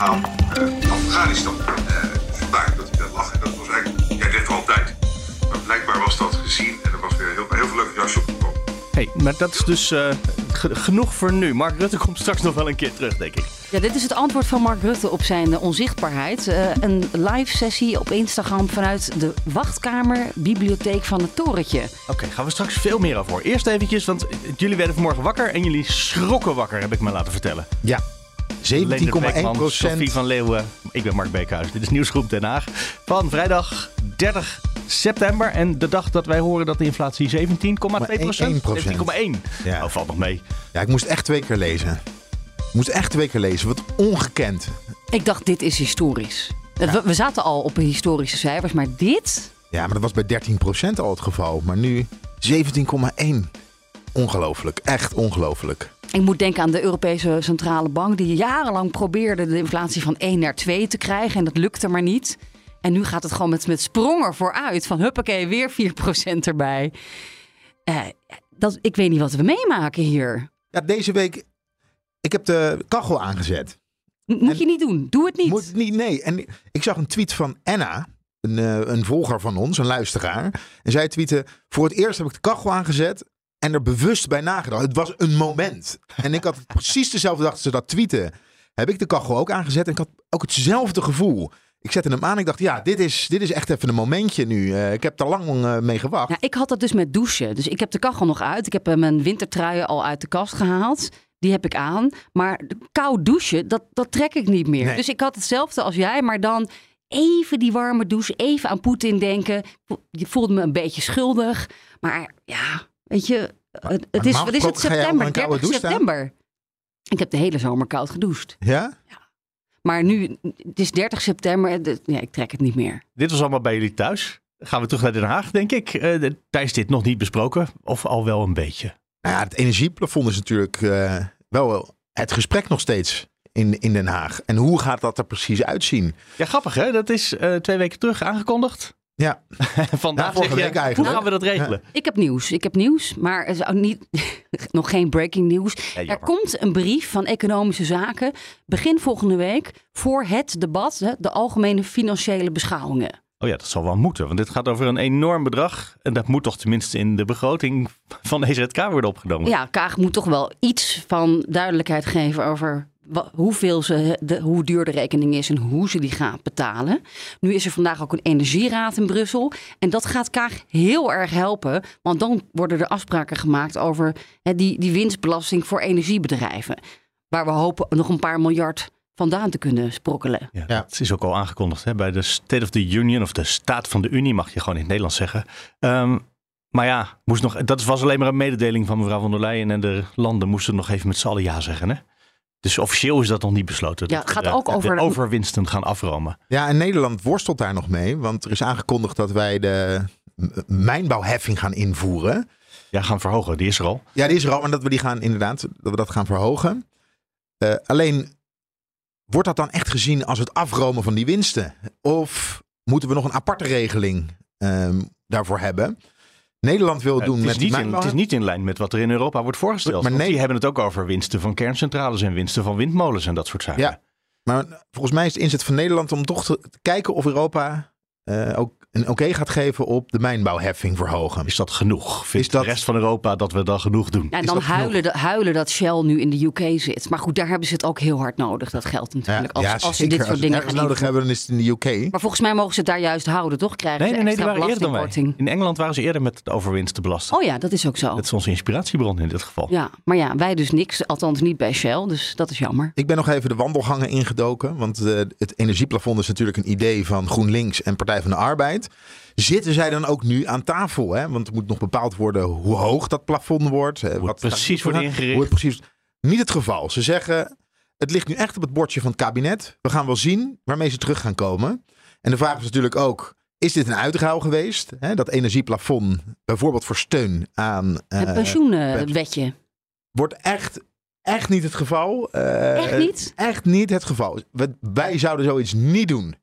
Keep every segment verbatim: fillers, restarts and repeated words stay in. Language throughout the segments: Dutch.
aan uh, Afghanistan. Uh, vandaar dat ik dat lag. En dat was eigenlijk, jij deed het altijd. Maar blijkbaar was dat gezien en er was weer heel, heel veel leuke jasje opgekomen. Hé, hey, maar dat is dus uh, g- genoeg voor nu. Mark Rutte komt straks nog wel een keer terug, denk ik. Ja, dit is het antwoord van Mark Rutte op zijn uh, onzichtbaarheid. Uh, een live sessie op Instagram vanuit de wachtkamer bibliotheek van het torentje. Oké, okay, gaan we straks veel meer over horen. Eerst eventjes, want jullie werden vanmorgen wakker en jullie schrokken wakker, heb ik me laten vertellen. Ja, zeventien komma één procent. Sophie van Leeuwen, ik ben Mark Beekhuis. Dit is Nieuwsgroep Den Haag van vrijdag dertig september. En de dag dat wij horen dat de inflatie zeventien komma twee procent. zeventien komma één. Ja. Oh, valt nog mee. Ja, ik moest echt twee keer lezen. Ik moest echt twee keer lezen. Wat ongekend. Ik dacht, dit is historisch. Ja. We, we zaten al op historische cijfers, maar dit... Ja, maar dat was bij dertien procent al het geval. Maar nu zeventien komma één. Ongelooflijk. Echt ongelooflijk. Ik moet denken aan de Europese Centrale Bank, die jarenlang probeerde de inflatie van één naar twee te krijgen. En dat lukte maar niet. En nu gaat het gewoon met, met sprongen vooruit. Van huppakee, weer vier procent erbij. Uh, dat, ik weet niet wat we meemaken hier. Ja, deze week... Ik heb de kachel aangezet. Moet en je niet doen. Doe het niet. Moet het niet, nee. En ik zag een tweet van Anna, een, uh, een volger van ons, een luisteraar. En zij tweette, voor het eerst heb ik de kachel aangezet en er bewust bij nagedacht. Het was een moment. En ik had precies dezelfde dag dat ze dat tweeten. Heb ik de kachel ook aangezet en ik had ook hetzelfde gevoel. Ik zette hem aan en ik dacht, ja, dit is, dit is echt even een momentje nu. Uh, ik heb er lang uh, mee gewacht. Ja, ik had dat dus met douchen. Dus ik heb de kachel nog uit. Ik heb uh, mijn wintertruien al uit de kast gehaald. Die heb ik aan. Maar koud douchen, dat, dat trek ik niet meer. Nee. Dus ik had hetzelfde als jij. Maar dan even die warme douche. Even aan Poetin denken. Je voelde me een beetje schuldig. Maar ja, weet je. Maar, het, het is, wat is het? September. dertig september. Staan? Ik heb de hele zomer koud gedoucht. Ja? Ja. Maar nu, het is dertig september. De, ja, ik trek het niet meer. Dit was allemaal bij jullie thuis. Gaan we terug naar Den Haag, denk ik. Uh, Tijdens dit nog niet besproken. Of al wel een beetje. Nou ja, het energieplafond is natuurlijk uh, wel het gesprek nog steeds in, in Den Haag. En hoe gaat dat er precies uitzien? Ja, grappig hè? Dat is uh, twee weken terug aangekondigd. Ja. Vandaag ja, zeg je, week eigenlijk. Hoe gaan we dat regelen? Ja. Ik heb nieuws. Ik heb nieuws, maar er is ook niet, nog geen breaking nieuws. Ja, er komt een brief van Economische Zaken begin volgende week voor het debat, hè, de algemene financiële beschouwingen. Oh ja, dat zal wel moeten, want dit gaat over een enorm bedrag. En dat moet toch tenminste in de begroting van de E Z K worden opgenomen. Ja, Kaag moet toch wel iets van duidelijkheid geven over wat, hoeveel ze, de, hoe duur de rekening is en hoe ze die gaat betalen. Nu is er vandaag ook een energieraad in Brussel. En dat gaat Kaag heel erg helpen. Want dan worden er afspraken gemaakt over hè, die, die winstbelasting voor energiebedrijven. Waar we hopen nog een paar miljard vandaan te kunnen sprokkelen. Ja, ja. Het is ook al aangekondigd hè? Bij de State of the Union of de Staat van de Unie, mag je gewoon in het Nederlands zeggen. Um, maar ja, moest nog, dat was alleen maar een mededeling van mevrouw von der Leyen en de landen moesten nog even met z'n allen ja zeggen. Hè? Dus officieel is dat nog niet besloten. Ja, het gaat de, ook over de overwinsten gaan afromen. Ja, en Nederland worstelt daar nog mee, want er is aangekondigd dat wij de mijnbouwheffing gaan invoeren. Ja, gaan verhogen. Die is er al. Ja, die is er al en dat we die gaan inderdaad, dat we dat gaan verhogen. Uh, alleen wordt dat dan echt gezien als het afromen van die winsten? Of moeten we nog een aparte regeling um, daarvoor hebben? Nederland wil uh, doen het met niet in, Het is niet in lijn met wat er in Europa wordt voorgesteld. Maar nee, die hebben het ook over winsten van kerncentrales en winsten van windmolens en dat soort zaken. Ja, maar volgens mij is de inzet van Nederland om toch te kijken of Europa uh, ook een oké okay gaat geven op de mijnbouwheffing verhogen. Is dat genoeg? Vindt dat de rest van Europa dat we dan genoeg doen? Ja, en dan huilen, de, huilen dat Shell nu in de U K zit. Maar goed, daar hebben ze het ook heel hard nodig. Dat geldt natuurlijk. Ja, als, ja, als ze dit soort als dingen gaan nodig hebben, dan is het in de U K. Maar volgens mij mogen ze het daar juist houden, toch? Krijgen nee, nee, nee, die waren eerder dan wij. In Engeland waren ze eerder met de overwinst te belasten. Oh ja, dat is ook zo. Dat is onze inspiratiebron in dit geval. Ja, maar ja, wij dus niks. Althans niet bij Shell, dus dat is jammer. Ik ben nog even de wandelgangen ingedoken. Want uh, het energieplafond is natuurlijk een idee van GroenLinks en Partij van de Arbeid. Zitten zij dan ook nu aan tafel? Hè? Want er moet nog bepaald worden hoe hoog dat plafond wordt. Hoe wat het precies wordt ingericht. Hoe het precies... Niet het geval. Ze zeggen, het ligt nu echt op het bordje van het kabinet. We gaan wel zien waarmee ze terug gaan komen. En de vraag is natuurlijk ook, is dit een uitruil geweest? Hè? Dat energieplafond, bijvoorbeeld voor steun aan... Uh, het pensioenwetje. Wordt echt... Echt niet het geval. Uh, echt niet? Echt niet het geval. Wij zouden zoiets niet doen.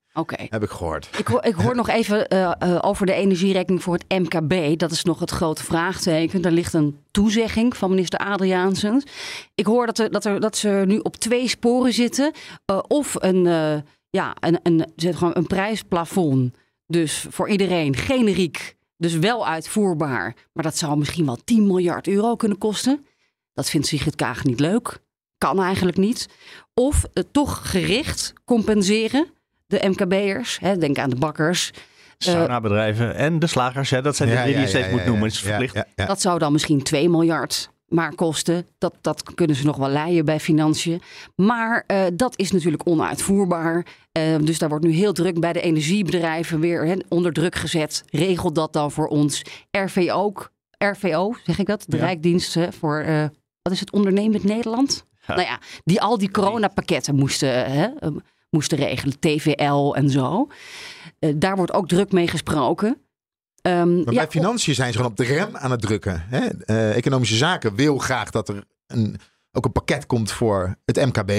Oké. Okay. Heb ik gehoord. Ik hoor, ik hoor nog even uh, uh, over de energierekening voor het M K B. Dat is nog het grote vraagteken. Daar ligt een toezegging van minister Adriaansens. Ik hoor dat, er, dat, er, dat ze nu op twee sporen zitten. Uh, of een, uh, ja, een, een, een, een prijsplafond. Dus voor iedereen generiek. Dus wel uitvoerbaar. Maar dat zou misschien wel tien miljard euro kunnen kosten. Dat vindt Sigrid Kaag niet leuk. Kan eigenlijk niet. Of uh, toch gericht compenseren. De M K B'ers, hè, denk aan de bakkers. Sauna-bedrijven uh, en de slagers. Hè, dat zijn de ja, drie die je ja, steeds ja, moet ja, noemen. Is verplicht. Ja, ja, ja. Dat zou dan misschien twee miljard maar kosten. Dat, dat kunnen ze nog wel leiden bij financiën. Maar uh, dat is natuurlijk onuitvoerbaar. Uh, dus daar wordt nu heel druk bij de energiebedrijven weer hè, onder druk gezet. Regel dat dan voor ons. R V O, R V O zeg ik dat? De ja. Rijksdienst hè, voor, uh, wat is het, Ondernemend Nederland? Ja. Nou ja, die al die coronapakketten moesten... Hè, uh, moesten regelen, T V L en zo. Uh, daar wordt ook druk mee gesproken. Um, maar ja, bij financiën zijn ze gewoon op de rem aan het drukken. Hè? Uh, Economische Zaken wil graag dat er een, ook een pakket komt voor het M K B.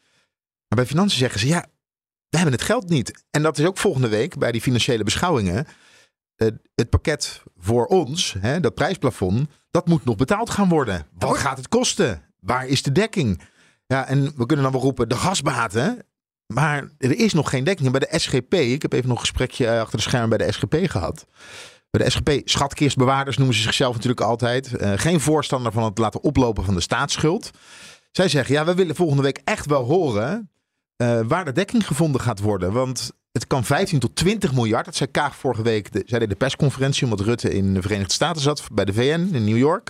Maar bij financiën zeggen ze, ja, we hebben het geld niet. En dat is ook volgende week bij die financiële beschouwingen. Uh, het pakket voor ons, hè, dat prijsplafond, dat moet nog betaald gaan worden. Wat oh. gaat het kosten? Waar is de dekking? Ja, en we kunnen dan wel roepen, de gasbaten. Maar er is nog geen dekking. Bij de S G P, ik heb even nog een gesprekje achter de schermen bij de S G P gehad. Bij de S G P, schatkistbewaarders noemen ze zichzelf natuurlijk altijd. Uh, geen voorstander van het laten oplopen van de staatsschuld. Zij zeggen, ja, we willen volgende week echt wel horen uh, waar de dekking gevonden gaat worden. Want het kan vijftien tot twintig miljard. Dat zei Kaag vorige week. De, zij deed de persconferentie omdat Rutte in de Verenigde Staten zat. Bij de V N in New York.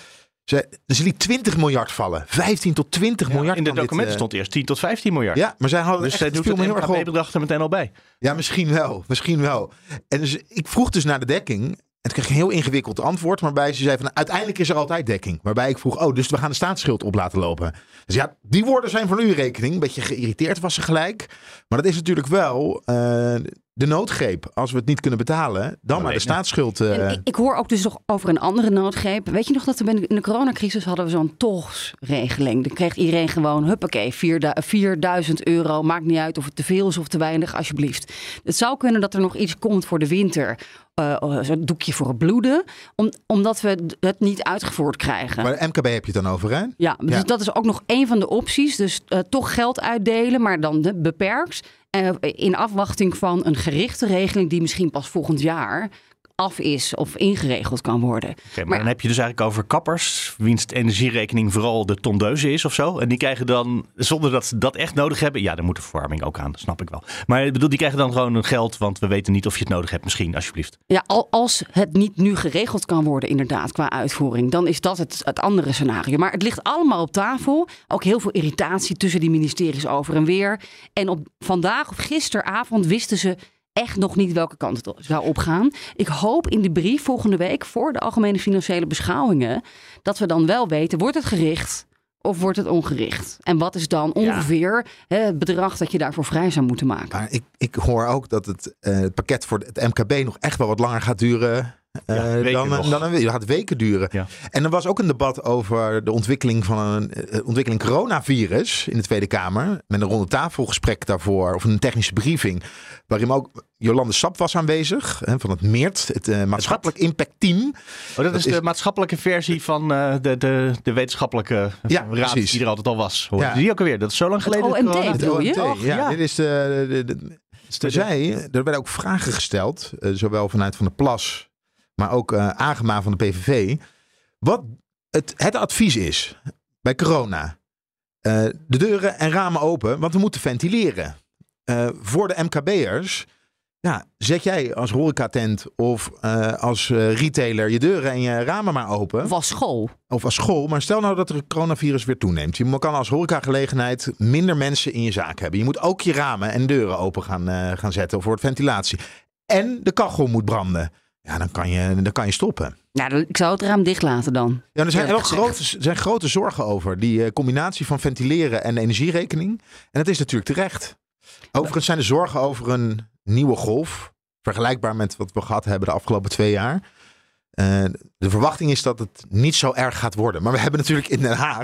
Ze, ze liet twintig miljard vallen. vijftien tot twintig ja, miljard. In de documenten dit, uh... stond eerst tien tot vijftien miljard. Ja, maar zij hadden dus echt zij doet veel het heel erg op. bedrag er meteen al bij. Ja, misschien wel. Misschien wel. En dus, ik vroeg dus naar de dekking. En toen kreeg ik een heel ingewikkeld antwoord. Waarbij ze zei van, uiteindelijk is er altijd dekking. Waarbij ik vroeg, oh, dus we gaan de staatsschuld op laten lopen. Dus ja, die woorden zijn voor uw rekening. Een beetje geïrriteerd was ze gelijk. Maar dat is natuurlijk wel... Uh, de noodgreep. Als we het niet kunnen betalen, dan oh, maar de staatsschuld. Uh... Ik, ik hoor ook dus nog over een andere noodgreep. Weet je nog dat we in de coronacrisis hadden we zo'n togsregeling. Dan kreeg iedereen gewoon, huppakee, vierduizend euro. Maakt niet uit of het te veel is of te weinig, alsjeblieft. Het zou kunnen dat er nog iets komt voor de winter. Uh, zo'n doekje voor het bloeden. Om, omdat we het niet uitgevoerd krijgen. Maar de M K B heb je het dan over, hè? Ja, dus ja. Dat is ook nog een van de opties. Dus uh, toch geld uitdelen, maar dan de, beperkt. Uh, in afwachting van een gerichte regeling die misschien pas volgend jaar af is of ingeregeld kan worden. Okay, maar, maar dan heb je dus eigenlijk over kappers, wiens energierekening vooral de tondeuze is of zo. En die krijgen dan, zonder dat ze dat echt nodig hebben, ja, dan moet de verwarming ook aan, dat snap ik wel. Maar ik bedoel, die krijgen dan gewoon geld, want we weten niet of je het nodig hebt misschien, alsjeblieft. Ja, als het niet nu geregeld kan worden inderdaad qua uitvoering, dan is dat het, het andere scenario. Maar het ligt allemaal op tafel. Ook heel veel irritatie tussen die ministeries over en weer. En op vandaag of gisteravond wisten ze echt nog niet welke kant het zou opgaan. Ik hoop in de brief volgende week voor de algemene financiële beschouwingen dat we dan wel weten, wordt het gericht of wordt het ongericht? En wat is dan ongeveer ja. hè, het bedrag dat je daarvoor vrij zou moeten maken? Maar ik, ik hoor ook dat het, uh, het pakket voor het M K B nog echt wel wat langer gaat duren. Uh, ja, dan, dan, dan een week. Dat gaat weken duren. Ja. En er was ook een debat over de ontwikkeling van een uh, ontwikkeling coronavirus in de Tweede Kamer. Met een ronde tafelgesprek daarvoor, of een technische briefing. Waarin ook Jolande Sap was aanwezig, hè, van het M E E R T, het uh, maatschappelijk impact team. Oh, dat, dat is de is... maatschappelijke versie van uh, de, de, de wetenschappelijke ja, raad precies. die er altijd al was. Hoor. Ja. Die ook alweer, dat is zo lang geleden. Het O M T, het O M T, Och, ja, ja. Dit is de, de, de, de, de zij, er werden ook vragen gesteld, uh, zowel vanuit Van der Plas, maar ook uh, Agema van de P V V. Wat het, het advies is bij corona. Uh, de deuren en ramen open, want we moeten ventileren. Uh, voor de M K B'ers, ja, zet jij als horecatent of uh, als uh, retailer je deuren en je ramen maar open. Of als school. Of als school. Maar stel nou dat er het coronavirus weer toeneemt. Je kan als horecagelegenheid minder mensen in je zaak hebben. Je moet ook je ramen en deuren open gaan, uh, gaan zetten voor het ventilatie. En de kachel moet branden. Ja, dan kan je, dan kan je stoppen. Nou, ik zou het raam dicht laten dan. Ja, er zijn, wel grote, er zijn grote zorgen over. Die uh, combinatie van ventileren en de energierekening. En dat is natuurlijk terecht. Overigens zijn er zorgen over een nieuwe golf. Vergelijkbaar met wat we gehad hebben de afgelopen twee jaar. Uh, de verwachting is dat het niet zo erg gaat worden. Maar we hebben natuurlijk in Den Haag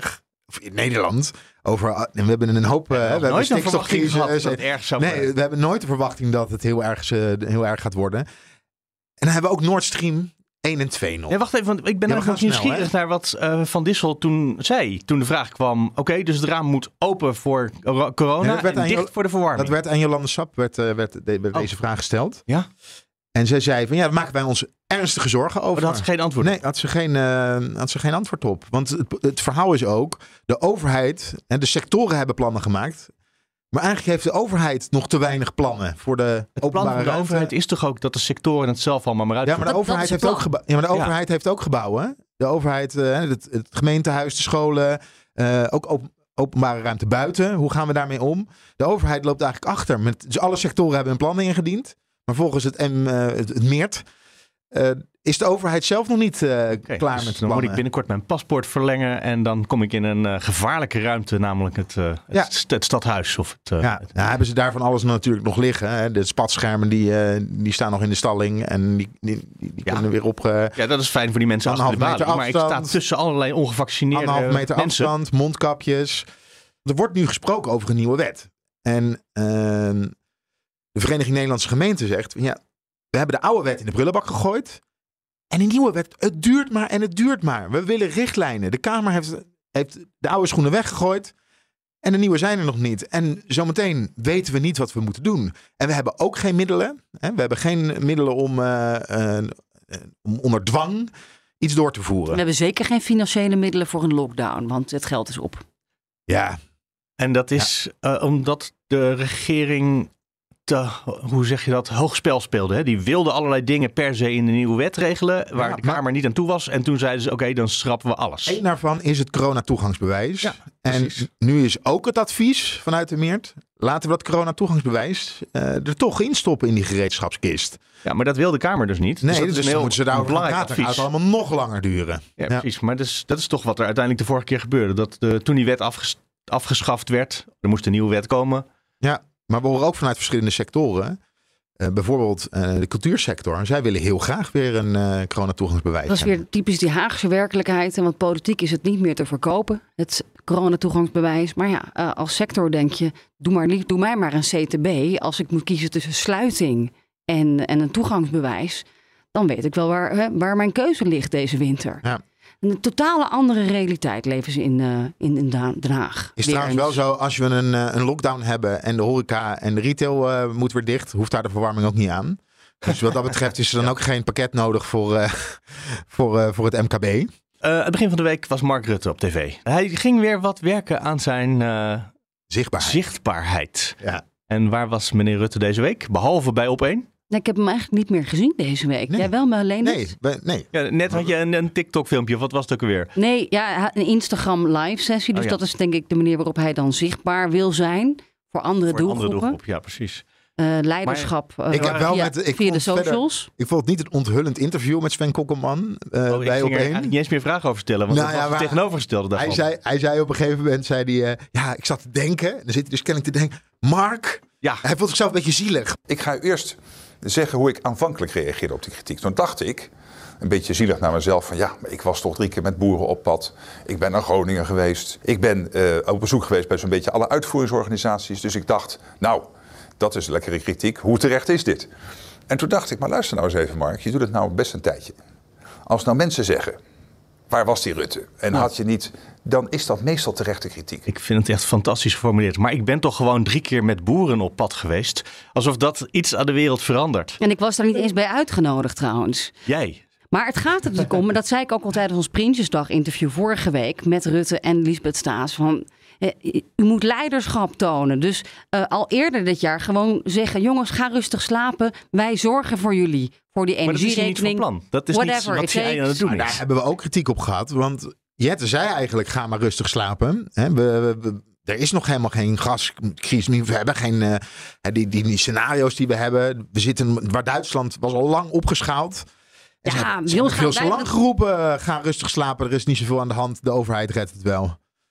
of in Nederland, over, we hebben een hoop, uh, we hebben nooit een verwachting stikstofcrisis. gehad dat het erg zou nee, worden. we hebben nooit de verwachting dat het heel erg, uh, heel erg gaat worden. En dan hebben we ook Nord Stream één en twee nog. Ja, wacht even, want ik ben Ja, eigenlijk we nog gaan snel, nieuwsgierig naar wat uh, Van Dissel toen zei. Toen de vraag kwam, oké, okay, dus het raam moet open voor corona Ja, en dicht Jo- voor de verwarming. Dat werd aan Jolande Sap werd, uh, werd, de, werd oh. deze vraag gesteld. Ja? En zij zei van ja, daar maken wij ons ernstige zorgen over. Maar daar had ze geen antwoord op. Nee, had ze geen, uh, had ze geen antwoord op. Want het, het verhaal is ook, de overheid en de sectoren hebben plannen gemaakt. Maar eigenlijk heeft de overheid nog te weinig plannen voor de Het plan openbare van de ruimte. overheid is toch ook dat de sectoren het zelf allemaal maar Ja, uitvoeren? maar de Dat- dat overheid, is heeft het ook, plan. geba- ja, maar de Ja. overheid heeft ook gebouwen. De overheid, uh, het, het gemeentehuis, de scholen, uh, ook op, openbare ruimte buiten. Hoe gaan we daarmee om? De overheid loopt eigenlijk achter. Met, dus alle sectoren hebben hun plannen ingediend. Maar volgens het, M, uh, het, het Meert uh, is de overheid zelf nog niet uh, Okay, klaar dus met dan plannen. moet ik binnenkort mijn paspoort verlengen en dan kom ik in een uh, gevaarlijke ruimte, namelijk het, uh, het, Ja. st- het stadhuis. Of het, uh, Ja, het- nou hebben ze daarvan alles natuurlijk nog liggen. Hè? De spatschermen die, uh, die staan nog in de stalling. En die, die, die, die Ja. kunnen weer op uh, ja, dat is fijn voor die mensen achter de Anderhalve balie. meter Maar ik sta afstand. tussen allerlei ongevaccineerde anderhalve meter mensen. afstand, mondkapjes. Er wordt nu gesproken over een nieuwe wet. En uh, de Vereniging Nederlandse Gemeenten zegt, ja, we hebben de oude wet in de prullenbak gegooid. En die nieuwe wet, het duurt maar en het duurt maar. We willen richtlijnen. De Kamer heeft, heeft de oude schoenen weggegooid. En de nieuwe zijn er nog niet. En zometeen weten we niet wat we moeten doen. En we hebben ook geen middelen. Hè? We hebben geen middelen om, uh, uh, om onder dwang iets door te voeren. We hebben zeker geen financiële middelen voor een lockdown, want het geld is op. Ja, En dat is uh, omdat de regering te, hoe zeg je dat, hoog spel speelde. Hè? Die wilde allerlei dingen per se in de nieuwe wet regelen, waar Ja, de Kamer maar- niet aan toe was. En toen zeiden ze, oké, okay, dan schrappen we alles. één daarvan is het coronatoegangsbewijs. Ja, en precies. nu is ook het advies vanuit de Meert. Laten we dat coronatoegangsbewijs uh, er toch instoppen in die gereedschapskist. Ja, maar dat wil de Kamer dus niet. Nee, dat dus, is een dan heel moeten ze daarover gaan belangrijk praten. Dan gaat advies. het allemaal nog langer duren. Ja, Ja. precies. Maar dus, dat is toch wat er uiteindelijk de vorige keer gebeurde. Dat de, toen die wet afges, afgeschaft werd, er moest een nieuwe wet komen. Ja, maar we horen ook vanuit verschillende sectoren. Uh, bijvoorbeeld uh, de cultuursector. Zij willen heel graag weer een uh, coronatoegangsbewijs. Dat is weer typisch die Haagse werkelijkheid. En want politiek is het niet meer te verkopen, het coronatoegangsbewijs. Maar ja, uh, als sector denk je, doe, maar, li- doe mij maar een C T B. Als ik moet kiezen tussen sluiting en, en een toegangsbewijs, dan weet ik wel waar, hè, waar mijn keuze ligt deze winter. Ja. Een totale andere realiteit leven ze in, uh, in, in Da- Den Haag. Is Weer trouwens wel eens. zo, als we een, uh, een lockdown hebben en de horeca en de retail uh, moet weer dicht, hoeft daar de verwarming ook niet aan. Dus wat dat betreft is er dan ook geen pakket nodig voor, uh, voor, uh, voor het M K B. Uh, het begin van de week was Mark Rutte op tv. Hij ging weer wat werken aan zijn uh, Zichtbaarheid. zichtbaarheid. Ja. En waar was meneer Rutte deze week? Behalve bij Op één? Nee, ik heb hem eigenlijk niet meer gezien deze week. Nee. Jij wel, maar alleen Nee, we- nee. Ja, net had je een, een TikTok-filmpje. Wat was het ook alweer? Nee, ja, een Instagram live sessie. Dus Oh, ja. dat is denk ik de manier waarop hij dan zichtbaar wil zijn voor andere Voor een andere doelgroepen. doelgroep, ja precies. Uh, leiderschap uh, Ik heb wel via, met- ik via de vond verder- socials. Ik vond het niet een onthullend interview met Sven Kokkelman uh, Oh, ik bij ging Op er één. eigenlijk niet eens meer vragen over stellen. Want Nou dat ja, was maar het tegenovergestelde daarvan. Hij zei, hij zei op een gegeven moment, zei hij, uh, ja, ik zat te denken. Dan zit hij dus kennelijk te denken, Mark, Ja, hij voelt zichzelf een beetje zielig. Ik ga u eerst zeggen hoe ik aanvankelijk reageerde op die kritiek. Toen dacht ik, een beetje zielig naar mezelf, van ja, maar ik was toch drie keer met boeren op pad. Ik ben naar Groningen geweest. Ik ben uh, op bezoek geweest bij zo'n beetje alle uitvoeringsorganisaties. Dus ik dacht, nou, dat is lekkere kritiek. Hoe terecht is dit? En toen dacht ik, maar luister nou eens even Mark, je doet het nou best een tijdje. Als nou mensen zeggen, waar was die Rutte? En Nou. had je niet, dan is dat meestal terechte kritiek. ik vind het echt fantastisch geformuleerd. Maar ik ben toch gewoon drie keer met boeren op pad geweest. Alsof dat iets aan de wereld verandert. En ik was daar niet eens bij uitgenodigd trouwens. Jij. Maar het gaat er dus om, en dat zei ik ook al tijdens ons Prinsjesdag interview vorige week met Rutte en Liesbeth Staes. Van, eh, u moet leiderschap tonen. Dus uh, al eerder dit jaar gewoon zeggen, jongens, ga rustig slapen. Wij zorgen voor jullie, voor die Maar dat is hier niet van energierekening. plan. Dat is Whatever niet it wat jij aan het doen Maar daar is. hebben we ook kritiek op gehad. Want Jette zei eigenlijk, ga maar rustig slapen. Hè, we, we, we- er is nog helemaal geen gascrisis. We hebben geen uh, die, die, die scenario's die we hebben. We zitten, waar Duitsland was al lang opgeschaald. En Ja, ze hebben, bij ze ons hebben veel gaan te wij lang dat- geroepen. uh, ga rustig slapen, er is niet zoveel aan de hand. De overheid redt het wel.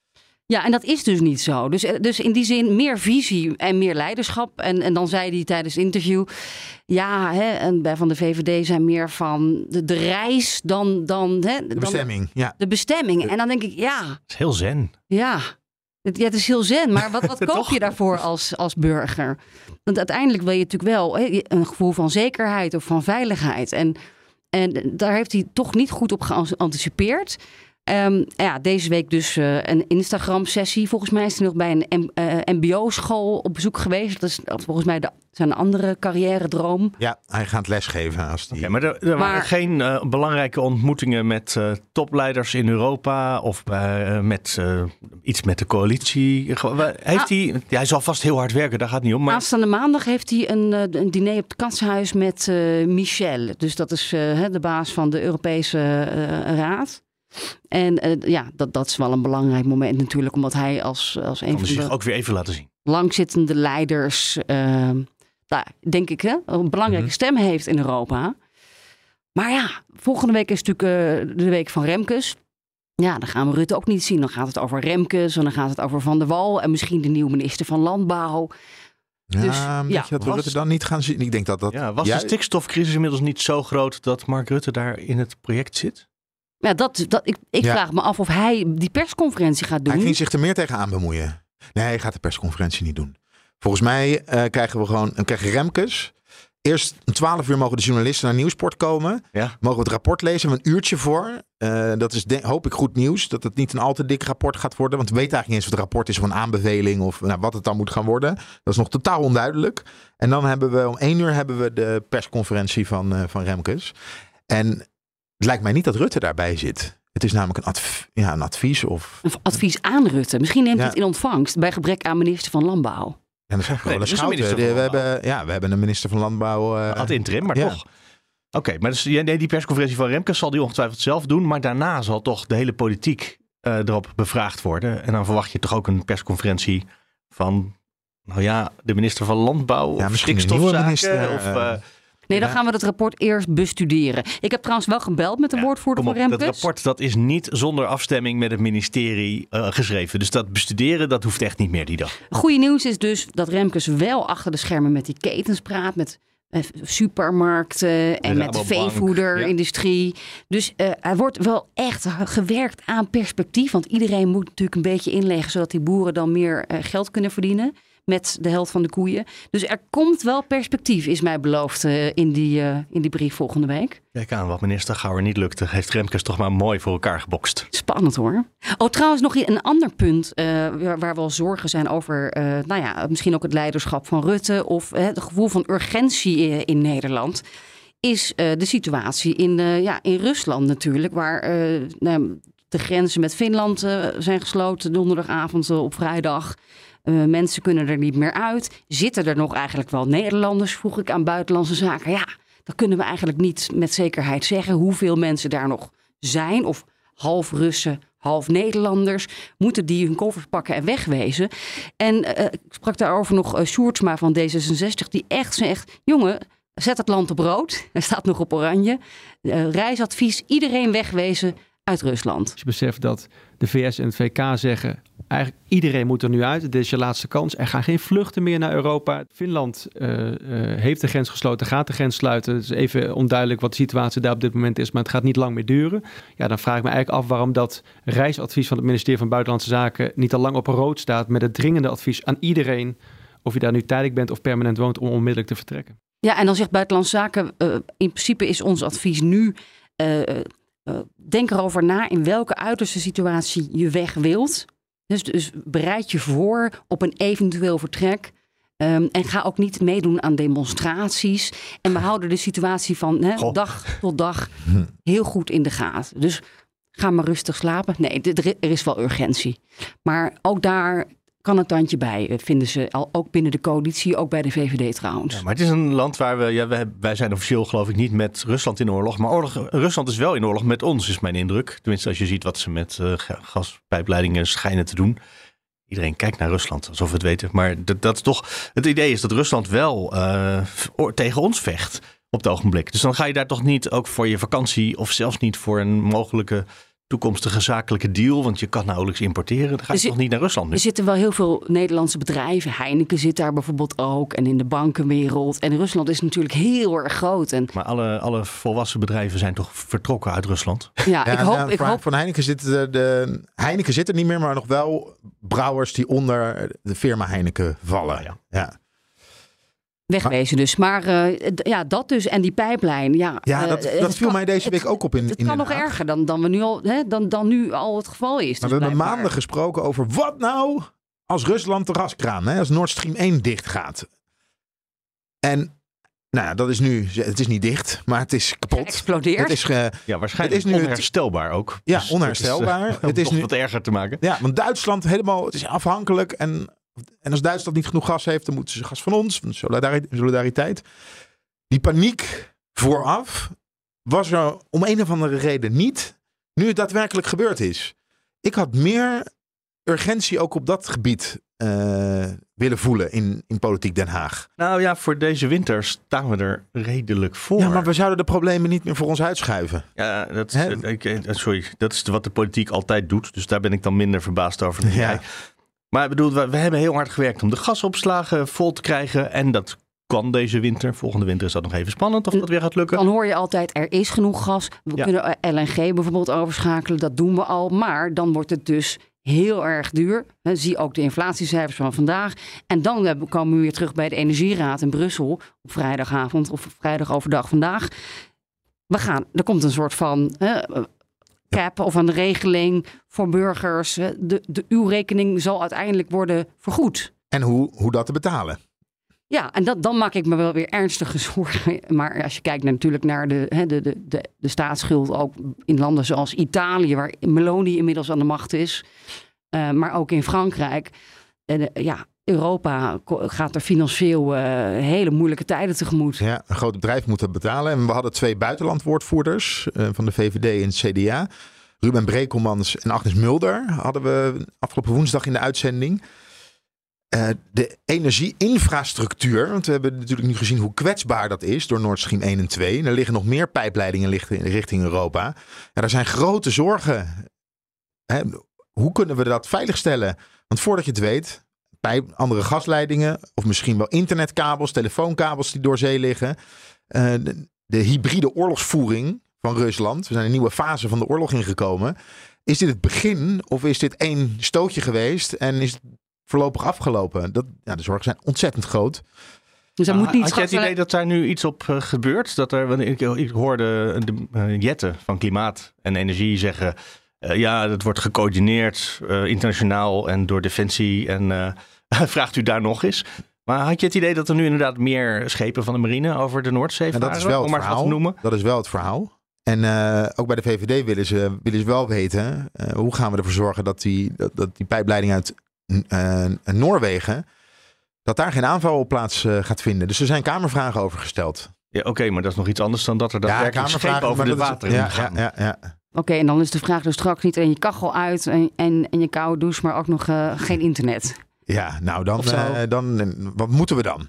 Ja, en dat is dus niet zo. Dus, dus in die zin meer visie en meer leiderschap. En, en dan zei hij tijdens het interview... ja, hè, en bij van de V V D zijn meer van de, de reis dan... dan hè, De bestemming, dan, ja. De bestemming. En dan denk ik, ja... Het is heel zen. Ja, het, ja, het is heel zen. Maar wat, wat koop je daarvoor als, als burger? Want uiteindelijk wil je natuurlijk wel hè, een gevoel van zekerheid of van veiligheid. En, en daar heeft hij toch niet goed op geanticipeerd... Um, ja, deze week dus uh, een Instagram-sessie. Volgens mij is hij nog bij een M- uh, M B O-school op bezoek geweest. Dat is volgens mij de, zijn andere carrière-droom. Ja, hij gaat lesgeven. Als die... Okay, maar er, er maar, waren geen uh, belangrijke ontmoetingen met uh, topleiders in Europa... of uh, met uh, iets met de coalitie. Heeft ah, hij, ja, hij zal vast heel hard werken, daar gaat het niet om. Maar... Aanstaande maandag heeft hij een, een diner op het Katshuis met uh, Michel. Dus dat is uh, de baas van de Europese uh, Raad. En uh, ja, dat, dat is wel een belangrijk moment natuurlijk, omdat hij als, als een kan van zich de ook weer even laten zien. langzittende leiders, uh, nou, denk ik, hè, een belangrijke mm-hmm. stem heeft in Europa. Maar ja, volgende week is natuurlijk uh, de week van Remkes. Ja, dan gaan we Rutte ook niet zien. Dan gaat het over Remkes en dan gaat het over Van der Wal en misschien de nieuwe minister van Landbouw. Ja, dus, denk ja, je dat we was, Rutte dan niet gaan zien? Ik denk dat dat... Ja, was jij... de stikstofcrisis inmiddels niet zo groot dat Mark Rutte daar in het project zit? Ja, dat, dat, ik ik ja. vraag me af of hij die persconferentie gaat doen. Hij ging zich er meer tegenaan bemoeien. Nee, hij gaat de persconferentie niet doen. Volgens mij uh, krijgen we gewoon een krijgen Remkes. Eerst om twaalf uur mogen de journalisten naar Nieuwsport komen. Ja. Mogen we het rapport lezen. We hebben een uurtje voor. Uh, dat is de, hoop ik goed nieuws. Dat het niet een al te dik rapport gaat worden. Want we weten eigenlijk niet eens of het rapport is of een aanbeveling. Of nou, wat het dan moet gaan worden. Dat is nog totaal onduidelijk. En dan hebben we om één uur hebben we de persconferentie van, uh, van Remkes. En... Het lijkt mij niet dat Rutte daarbij zit. Het is namelijk een, adv- ja, een advies. Of... Een advies aan Rutte. Misschien neemt hij ja. het in ontvangst bij gebrek aan minister van Landbouw. En dat is nee, dat Schouten. We hebben, ja, we hebben een minister van Landbouw. Uh... Ad interim, maar ja. toch. Oké, okay, maar dus, nee, die persconferentie van Remkes zal die ongetwijfeld zelf doen. Maar daarna zal toch de hele politiek uh, erop bevraagd worden. En dan verwacht je toch ook een persconferentie van... Nou ja, de minister van Landbouw ja, of stikstofzaken. Minister, of... Uh, Nee, dan gaan we het rapport eerst bestuderen. Ik heb trouwens wel gebeld met de ja, woordvoerder van Remkes. Dat rapport dat is niet zonder afstemming met het ministerie uh, geschreven. Dus dat bestuderen, dat hoeft echt niet meer die dag. Goeie nieuws is dus dat Remkes wel achter de schermen met die ketens praat. Met uh, supermarkten en met de veevoederindustrie. Ja. Dus uh, er wordt wel echt gewerkt aan perspectief. Want iedereen moet natuurlijk een beetje inleggen, zodat die boeren dan meer uh, geld kunnen verdienen. Met de helft van de koeien. Dus er komt wel perspectief, is mij beloofd uh, in, die, uh, in die brief volgende week. Kijk aan, wat minister Gauwer niet lukte, heeft Remkes toch maar mooi voor elkaar gebokst. Spannend hoor. Oh, trouwens nog een ander punt uh, waar, waar wel zorgen zijn over, uh, nou ja, misschien ook het leiderschap van Rutte of uh, het gevoel van urgentie in, in Nederland. Is uh, de situatie in, uh, ja, in Rusland natuurlijk, waar uh, nou, de grenzen met Finland uh, zijn gesloten donderdagavond uh, op vrijdag. Uh, mensen kunnen er niet meer uit. Zitten er nog eigenlijk wel Nederlanders, vroeg ik aan Buitenlandse Zaken. Ja, dat kunnen we eigenlijk niet met zekerheid zeggen. Hoeveel mensen daar nog zijn. Of half Russen, half Nederlanders. Moeten die hun koffers pakken en wegwezen. En uh, ik sprak daarover nog uh, Sjoerdsma van D zesenzestig. Die echt zegt, jongen, zet het land op rood. Hij staat nog op oranje. Uh, reisadvies, iedereen wegwezen uit Rusland. Als je beseft dat de V S en het V K zeggen... eigenlijk iedereen moet er nu uit. Dit is je laatste kans. Er gaan geen vluchten meer naar Europa. Finland uh, uh, heeft de grens gesloten, gaat de grens sluiten. Het is even onduidelijk wat de situatie daar op dit moment is... maar het gaat niet lang meer duren. Ja, dan vraag ik me eigenlijk af waarom dat reisadvies... van het ministerie van Buitenlandse Zaken... niet al lang op rood staat met het dringende advies aan iedereen... of je daar nu tijdelijk bent of permanent woont... om onmiddellijk te vertrekken. Ja, en dan zegt Buitenlandse Zaken... Uh, in principe is ons advies nu... Uh, uh, denk erover na in welke uiterste situatie je weg wilt... Dus, dus bereid je voor op een eventueel vertrek. Um, en ga ook niet meedoen aan demonstraties. En we houden de situatie van hè, dag tot dag heel goed in de gaten. Dus ga maar rustig slapen. Nee, er is wel urgentie. Maar ook daar kan een tandje bij, vinden ze. Al, ook binnen de coalitie, ook bij de V V D trouwens. Ja, maar het is een land waar we... Ja, wij, wij zijn officieel geloof ik niet met Rusland in oorlog. Maar oorlog, Rusland is wel in oorlog met ons, is mijn indruk. Tenminste, als je ziet wat ze met uh, gaspijpleidingen schijnen te doen. Iedereen kijkt naar Rusland, alsof we het weten. Maar dat, dat is toch... Het idee is dat Rusland wel uh, tegen ons vecht op het ogenblik. Dus dan ga je daar toch niet ook voor je vakantie... of zelfs niet voor een mogelijke toekomstige zakelijke deal? Want je kan nauwelijks importeren. Dan ga je zit, toch niet naar Rusland nu? Er zitten wel heel veel Nederlandse bedrijven. Heineken zit daar bijvoorbeeld ook. En in de bankenwereld. En Rusland is natuurlijk heel erg groot. En, maar alle, alle volwassen bedrijven zijn toch vertrokken uit Rusland? ja, Ja, ik hoop... nou, ik van, hoop van Heineken zit de, de Heineken zit er niet meer, maar nog wel brouwers die onder de firma Heineken vallen. Oh, ja. Ja. wegwezen dus. Maar uh, d- ja, dat dus. En die pijplijn. Ja, Ja, uh, dat, dat het viel kan- mij deze het- week ook op in Het in kan Den nog Haag. erger dan, dan, we nu al, hè, dan, dan nu al het geval is. Maar Dus we hebben blijkbaar. maanden gesproken over wat nou als Rusland de gaskraan, hè, als Nord Stream één dicht gaat. En nou ja, dat is nu, het is niet dicht, maar het is kapot. Geëxplodeerd. Het is ge, Ja, waarschijnlijk Het is nu het- onherstelbaar ook. Ja, Dus onherstelbaar. Het is, uh, Het is nog nu- wat erger te maken. ja, want Duitsland helemaal, het is afhankelijk. En, en als Duitsland niet genoeg gas heeft, dan moeten ze gas van ons, van solidari- solidariteit. Die paniek vooraf was er om een of andere reden niet, nu het daadwerkelijk gebeurd is. Ik had meer urgentie ook op dat gebied eh, willen voelen in, in politiek Den Haag. Nou ja, voor deze winter staan we er redelijk voor. Ja, maar we zouden de problemen niet meer voor ons uitschuiven. Ja, dat, Hè? ik, eh, sorry, dat is wat de politiek altijd doet. Dus daar ben ik dan minder verbaasd over dan Ja. jij. Maar ik bedoel, we, we hebben heel hard gewerkt om de gasopslagen vol te krijgen. En dat kan deze winter. Volgende winter is dat nog even spannend of dat weer gaat lukken. Dan hoor je altijd, er is genoeg gas. We Ja. kunnen L N G bijvoorbeeld overschakelen. Dat doen we al. Maar dan wordt het dus heel erg duur. He, zie ook de inflatiecijfers van vandaag. En dan eh, komen we weer terug bij de Energieraad in Brussel. Op vrijdagavond of vrijdag overdag vandaag. We gaan, er komt een soort van hè, cap of een regeling voor burgers. Hè. De, de, uw rekening zal uiteindelijk worden vergoed. En hoe, hoe dat te betalen. Ja, en dat, dan maak ik me wel weer ernstige zorgen. Maar als je kijkt naar, natuurlijk naar de, hè, de, de, de, de staatsschuld, ook in landen zoals Italië, waar Meloni inmiddels aan de macht is, uh, maar ook in Frankrijk. En, uh, ja, Europa gaat er financieel uh, hele moeilijke tijden tegemoet. Ja, een groot bedrijf moet dat betalen. En we hadden twee buitenlandwoordvoerders uh, van de V V D en het C D A. Ruben Brekelmans en Agnes Mulder hadden we afgelopen woensdag in de uitzending. Uh, de energieinfrastructuur, want we hebben natuurlijk nu gezien hoe kwetsbaar dat is door Nord Stream één en twee. En er liggen nog meer pijpleidingen richting Europa. Ja, er zijn grote zorgen. Hè, hoe kunnen we dat veiligstellen? Want voordat je het weet, pijp, andere gasleidingen of misschien wel internetkabels, telefoonkabels die door zee liggen. Uh, de, de hybride oorlogsvoering van Rusland. We zijn een nieuwe fase van de oorlog ingekomen. Is dit het begin of is dit één stootje geweest en is het voorlopig afgelopen? Dat, ja, de zorgen zijn ontzettend groot. Dus er Ah, moet niet had jij het idee dat daar nu iets op uh, gebeurt? Dat er, ik, ik hoorde de uh, jetten van klimaat en energie zeggen, uh, ja, dat wordt gecoördineerd uh, internationaal en door Defensie. En uh, vraagt u daar nog eens? Maar had je het idee dat er nu inderdaad meer schepen van de marine over de Noordzee varen? En dat is wel het om maar verhaal. wat te noemen? Dat is wel het verhaal. En uh, ook bij de V V D willen ze, willen ze wel weten, uh, hoe gaan we ervoor zorgen dat die, dat, dat die pijpleiding uit uh, Noorwegen, dat daar geen aanval op plaats uh, gaat vinden. Dus er zijn kamervragen over gesteld. Ja, oké, okay, maar dat is nog iets anders dan dat er daadwerkelijk ja, schepen over de wateren ja, gaan. Ja, ja, ja. Oké, okay, en dan is de vraag dus straks niet en je kachel uit en, en, en je koude douche, maar ook nog uh, geen internet. Ja, nou dan, uh, dan, wat moeten we dan?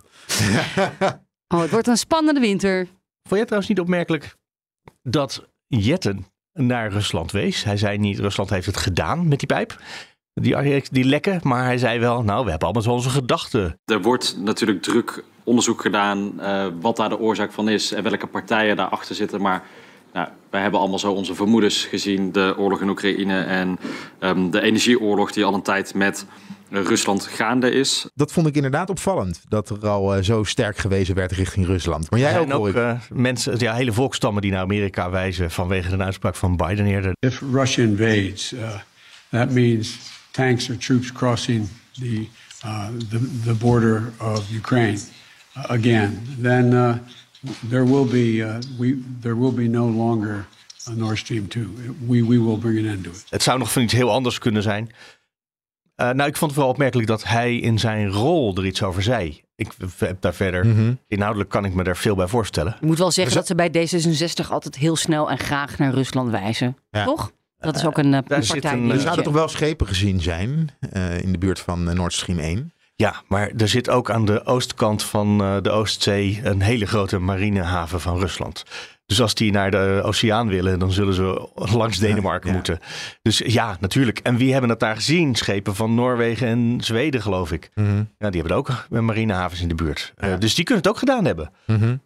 Oh, het wordt een spannende winter. Vond je trouwens niet opmerkelijk dat Jetten naar Rusland wees? Hij zei niet, Rusland heeft het gedaan met die pijp, die, die lekken, maar hij zei wel, nou, we hebben allemaal zo onze gedachten. Er wordt natuurlijk druk onderzoek gedaan uh, wat daar de oorzaak van is en welke partijen daarachter zitten, maar nou, wij hebben allemaal zo onze vermoedens gezien, de oorlog in Oekraïne en um, de energieoorlog die al een tijd met Rusland gaande is. Dat vond ik inderdaad opvallend, dat er al uh, zo sterk gewezen werd richting Rusland. Maar jij ja, ook, en ook uh, mensen, ja, hele volkstammen die naar Amerika wijzen vanwege een uitspraak van Biden eerder. If Russia invades, uh, that means tanks or troops crossing the, uh, the, the border of Ukraine uh, again. Then uh, there will be uh, we there will be no longer a Nord Stream two. We we will bring an end to it. Het zou nog van iets heel anders kunnen zijn. Uh, nou, ik vond het vooral opmerkelijk dat hij in zijn rol er iets over zei. Ik heb daar verder, mm-hmm. inhoudelijk kan ik me daar veel bij voorstellen. Je moet wel zeggen dat... dat ze bij D zesenzestig altijd heel snel en graag naar Rusland wijzen. Ja. Toch? Dat is ook een, uh, een partij. Een, er zouden toch wel schepen gezien zijn uh, in de buurt van uh, Nord Stream één? Ja, maar er zit ook aan de oostkant van uh, de Oostzee een hele grote marinehaven van Rusland. Dus als die naar de oceaan willen, dan zullen ze langs Denemarken ja, ja. moeten. Dus ja, natuurlijk. En wie hebben dat daar gezien? Schepen van Noorwegen en Zweden, geloof ik. Mm-hmm. Ja, die hebben ook marinehavens in de buurt. Ja. Uh, dus die kunnen het ook gedaan hebben. Mm-hmm.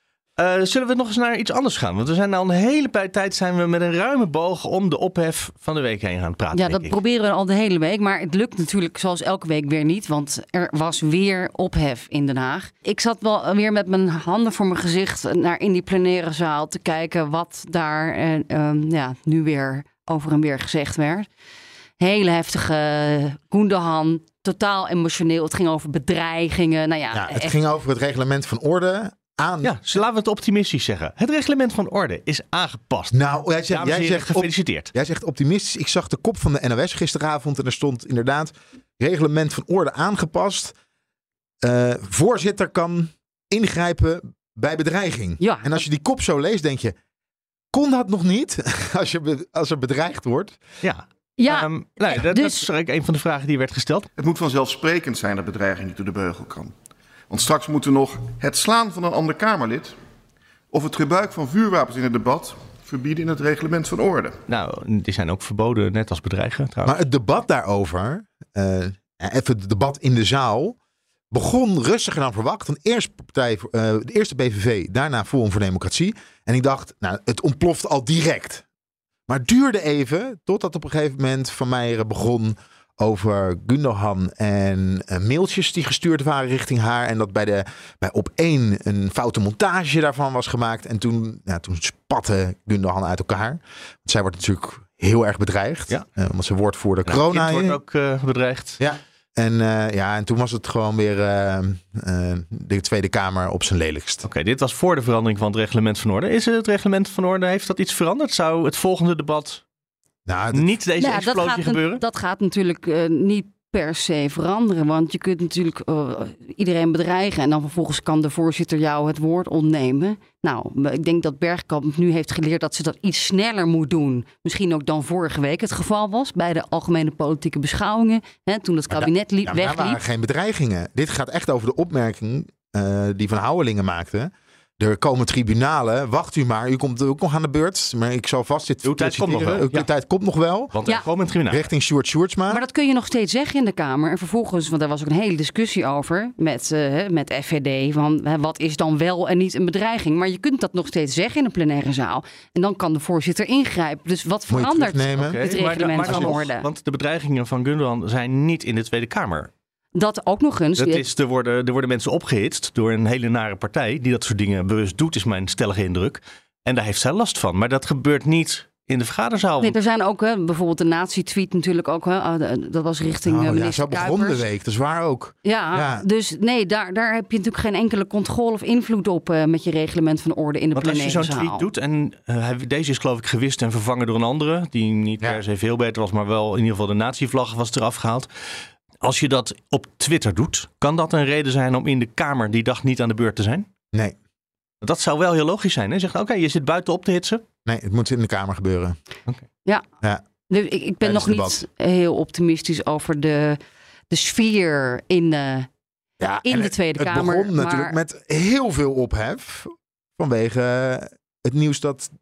Uh, zullen we nog eens naar iets anders gaan? Want we zijn al een hele tijd zijn we met een ruime boog om de ophef van de week heen gaan praten. Ja, dat ik. proberen we al de hele week. Maar het lukt natuurlijk zoals elke week weer niet. Want er was weer ophef in Den Haag. Ik zat wel weer met mijn handen voor mijn gezicht naar in die plenaire zaal te kijken wat daar uh, uh, ja, nu weer over en weer gezegd werd. Hele heftige Gundogan, totaal emotioneel. Het ging over bedreigingen. Nou ja, ja, het echt. ging over het reglement van orde. Aan... Ja, dus laten we het optimistisch zeggen. Het reglement van orde is aangepast. Nou, jij zegt, jij zegt gefeliciteerd. Op, jij zegt optimistisch. Ik zag de kop van de N O S gisteravond en er stond inderdaad reglement van orde aangepast. Uh, voorzitter kan ingrijpen bij bedreiging. Ja. En als je die kop zo leest, denk je, kon dat nog niet? als, je, als er bedreigd wordt. Ja. Ja, um, nee, dat, dus... dat is eigenlijk een van de vragen die werd gesteld. Het moet vanzelfsprekend zijn dat bedreiging niet door de beugel kan. Want straks moeten we nog het slaan van een ander Kamerlid of het gebruik van vuurwapens in het debat verbieden in het reglement van orde. Nou, die zijn ook verboden, net als bedreigen trouwens. Maar het debat daarover, uh, even het debat in de zaal, begon rustiger dan verwacht. Want eerst partij, uh, de eerste B V V, daarna Forum voor Democratie. En ik dacht, nou, het ontploft al direct. Maar het duurde even, totdat op een gegeven moment Van Meijeren begon over Gundogan en uh, mailtjes die gestuurd waren richting haar. En dat bij, de, bij op één een foute montage daarvan was gemaakt. En toen, ja, toen spatte Gundogan uit elkaar. Want zij wordt natuurlijk heel erg bedreigd. Ja. Uh, want ze wordt voor de nou, corona. Het wordt ook uh, bedreigd. Ja. En, uh, ja, en toen was het gewoon weer uh, uh, de Tweede Kamer op zijn lelijkst. Oké, okay, dit was voor de verandering van het reglement van orde. Is het reglement van orde, heeft dat iets veranderd? Zou het volgende debat nou, dit... niet deze nou, explosie dat gaat, gebeuren? Dat gaat natuurlijk uh, niet per se veranderen. Want je kunt natuurlijk uh, iedereen bedreigen en dan vervolgens kan de voorzitter jou het woord ontnemen. Nou, ik denk dat Bergkamp nu heeft geleerd dat ze dat iets sneller moet doen. Misschien ook dan vorige week het geval was bij de algemene politieke beschouwingen. Hè, toen het kabinet liep, ja, wegliep. Er waren geen bedreigingen. Dit gaat echt over de opmerking uh, die Van Houwelingen maakte. Er komen tribunalen. Wacht u maar. U komt ook nog aan de beurt. Maar ik zal vast dit... Uw tijd komt nog wel. Uw ja. tijd komt nog wel. Want er ja. komen tribunalen. Richting Sjoerd Sjoerdsma. Maar dat kun je nog steeds zeggen in de Kamer. En vervolgens, want daar was ook een hele discussie over met, uh, met F V D. Van uh, wat is dan wel en niet een bedreiging. Maar je kunt dat nog steeds zeggen in een plenaire zaal. En dan kan de voorzitter ingrijpen. Dus wat verandert okay, het reglement maar, maar van orde? Want de bedreigingen van Gundogan zijn niet in de Tweede Kamer. Dat ook nog eens. Dat is, er, worden, er worden mensen opgehitst door een hele nare partij die dat soort dingen bewust doet, is mijn stellige indruk. En daar heeft zij last van. Maar dat gebeurt niet in de vergaderzaal. Nee, er zijn ook hè, bijvoorbeeld de nazi-tweet natuurlijk ook. Hè, dat was richting oh, minister ja, zo begon Kuipers. de week, dat is waar ook. Ja, ja. dus nee, daar, daar heb je natuurlijk geen enkele controle of invloed op uh, met je reglement van orde in de plenaire zaal. Want als je zo'n tweet doet en uh, deze is geloof ik gewist en vervangen door een andere, die niet ja. per se veel beter was, maar wel in ieder geval de nazi-vlag was eraf gehaald. Als je dat op Twitter doet, kan dat een reden zijn om in de Kamer die dag niet aan de beurt te zijn? Nee. Dat zou wel heel logisch zijn. Hè? Zegt, oké, okay, je zit buiten op te hitsen. Nee, het moet in de Kamer gebeuren. Okay. Ja. ja. Dus ik, ik ben nog niet heel optimistisch over de, de sfeer in de, ja, in de Tweede het, Kamer. Het begon maar... natuurlijk met heel veel ophef vanwege het nieuws dat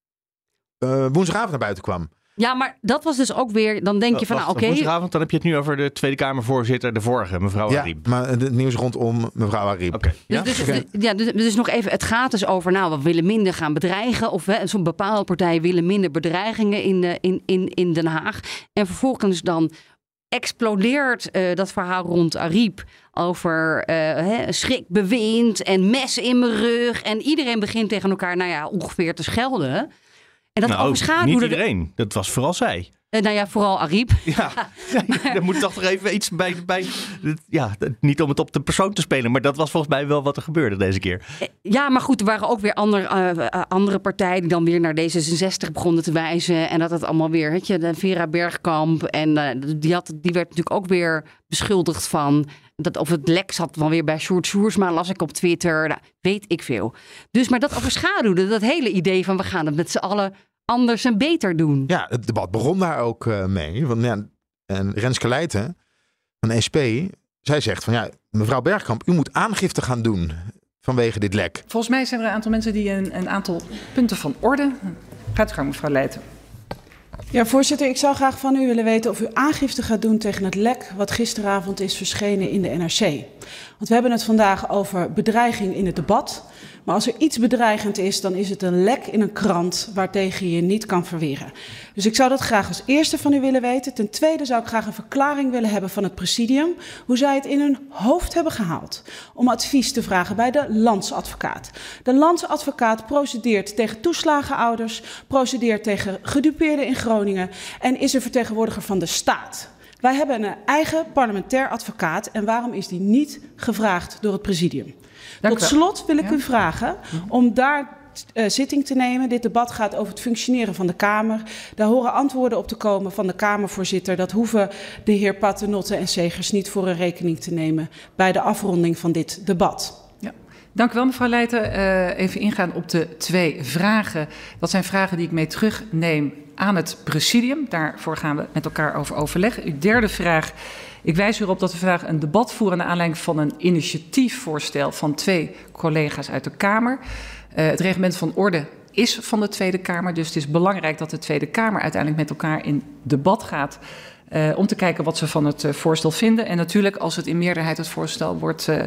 uh, woensdagavond naar buiten kwam. Ja, maar dat was dus ook weer, dan denk je van, nou oké. Okay. Woensdagavond, dan heb je het nu over de Tweede Kamervoorzitter, de vorige, mevrouw ja, Ariep. maar het nieuws rondom mevrouw Ariep. Oké. Okay. Ja? Dus, dus, okay. dus, ja, dus, dus nog even, het gaat dus over, nou, we willen minder gaan bedreigen. Of zo'n bepaalde partij willen minder bedreigingen in, uh, in, in, in Den Haag. En vervolgens dan explodeert uh, dat verhaal rond Ariep over uh, hè, schrikbewind en mes in mijn rug. En iedereen begint tegen elkaar, nou ja, ongeveer te schelden. En dat nou, overschaduwde... niet iedereen. Dat was vooral zij. Uh, nou ja, vooral Ariep. Ja, maar... er moet toch nog even iets bij, bij... Ja, niet om het op de persoon te spelen, maar dat was volgens mij wel wat er gebeurde deze keer. Ja, maar goed, er waren ook weer andere, uh, andere partijen die dan weer naar D zesenzestig begonnen te wijzen. En dat het allemaal weer, weet je, de Vera Bergkamp. En uh, die, had, die werd natuurlijk ook weer beschuldigd van... Dat of het lek zat dan weer bij Sjoerd Sjoerdsma, las ik op Twitter. Nou, weet ik veel. Dus, maar dat overschaduwde dat hele idee van we gaan het met z'n allen anders en beter doen. Ja, het debat begon daar ook uh, mee. Want ja, en Renske Leijten van S P, zij zegt van ja, mevrouw Bergkamp, u moet aangifte gaan doen vanwege dit lek? Volgens mij zijn er een aantal mensen die een, een aantal punten van orde. Gaat u gang, mevrouw Leijten. Ja, voorzitter, ik zou graag van u willen weten of u aangifte gaat doen tegen het lek wat gisteravond is verschenen in de N R C. Want we hebben het vandaag over bedreiging in het debat. Maar als er iets bedreigend is, dan is het een lek in een krant waartegen je je niet kan verweren. Dus ik zou dat graag als eerste van u willen weten. Ten tweede zou ik graag een verklaring willen hebben van het presidium, hoe zij het in hun hoofd hebben gehaald om advies te vragen bij de landsadvocaat. De landsadvocaat procedeert tegen toeslagenouders, procedeert tegen gedupeerden in Groningen en is een vertegenwoordiger van de staat. Wij hebben een eigen parlementair advocaat en waarom is die niet gevraagd door het presidium? Dank Tot slot wil ik ja. u vragen om daar uh, zitting te nemen. Dit debat gaat over het functioneren van de Kamer. Daar horen antwoorden op te komen van de Kamervoorzitter. Dat hoeven de heer Paternotte en Segers niet voor een rekening te nemen bij de afronding van dit debat. Ja. Dank u wel, mevrouw Leijten. Uh, even ingaan op de twee vragen. Dat zijn vragen die ik mee terugneem aan het presidium. Daarvoor gaan we met elkaar over overleggen. Uw derde vraag. Ik wijs u erop dat we vandaag een debat voeren naar aanleiding van een initiatiefvoorstel van twee collega's uit de Kamer. Uh, het reglement van orde is van de Tweede Kamer, dus het is belangrijk dat de Tweede Kamer uiteindelijk met elkaar in debat gaat uh, om te kijken wat ze van het uh, voorstel vinden. En natuurlijk als het in meerderheid het voorstel wordt uh,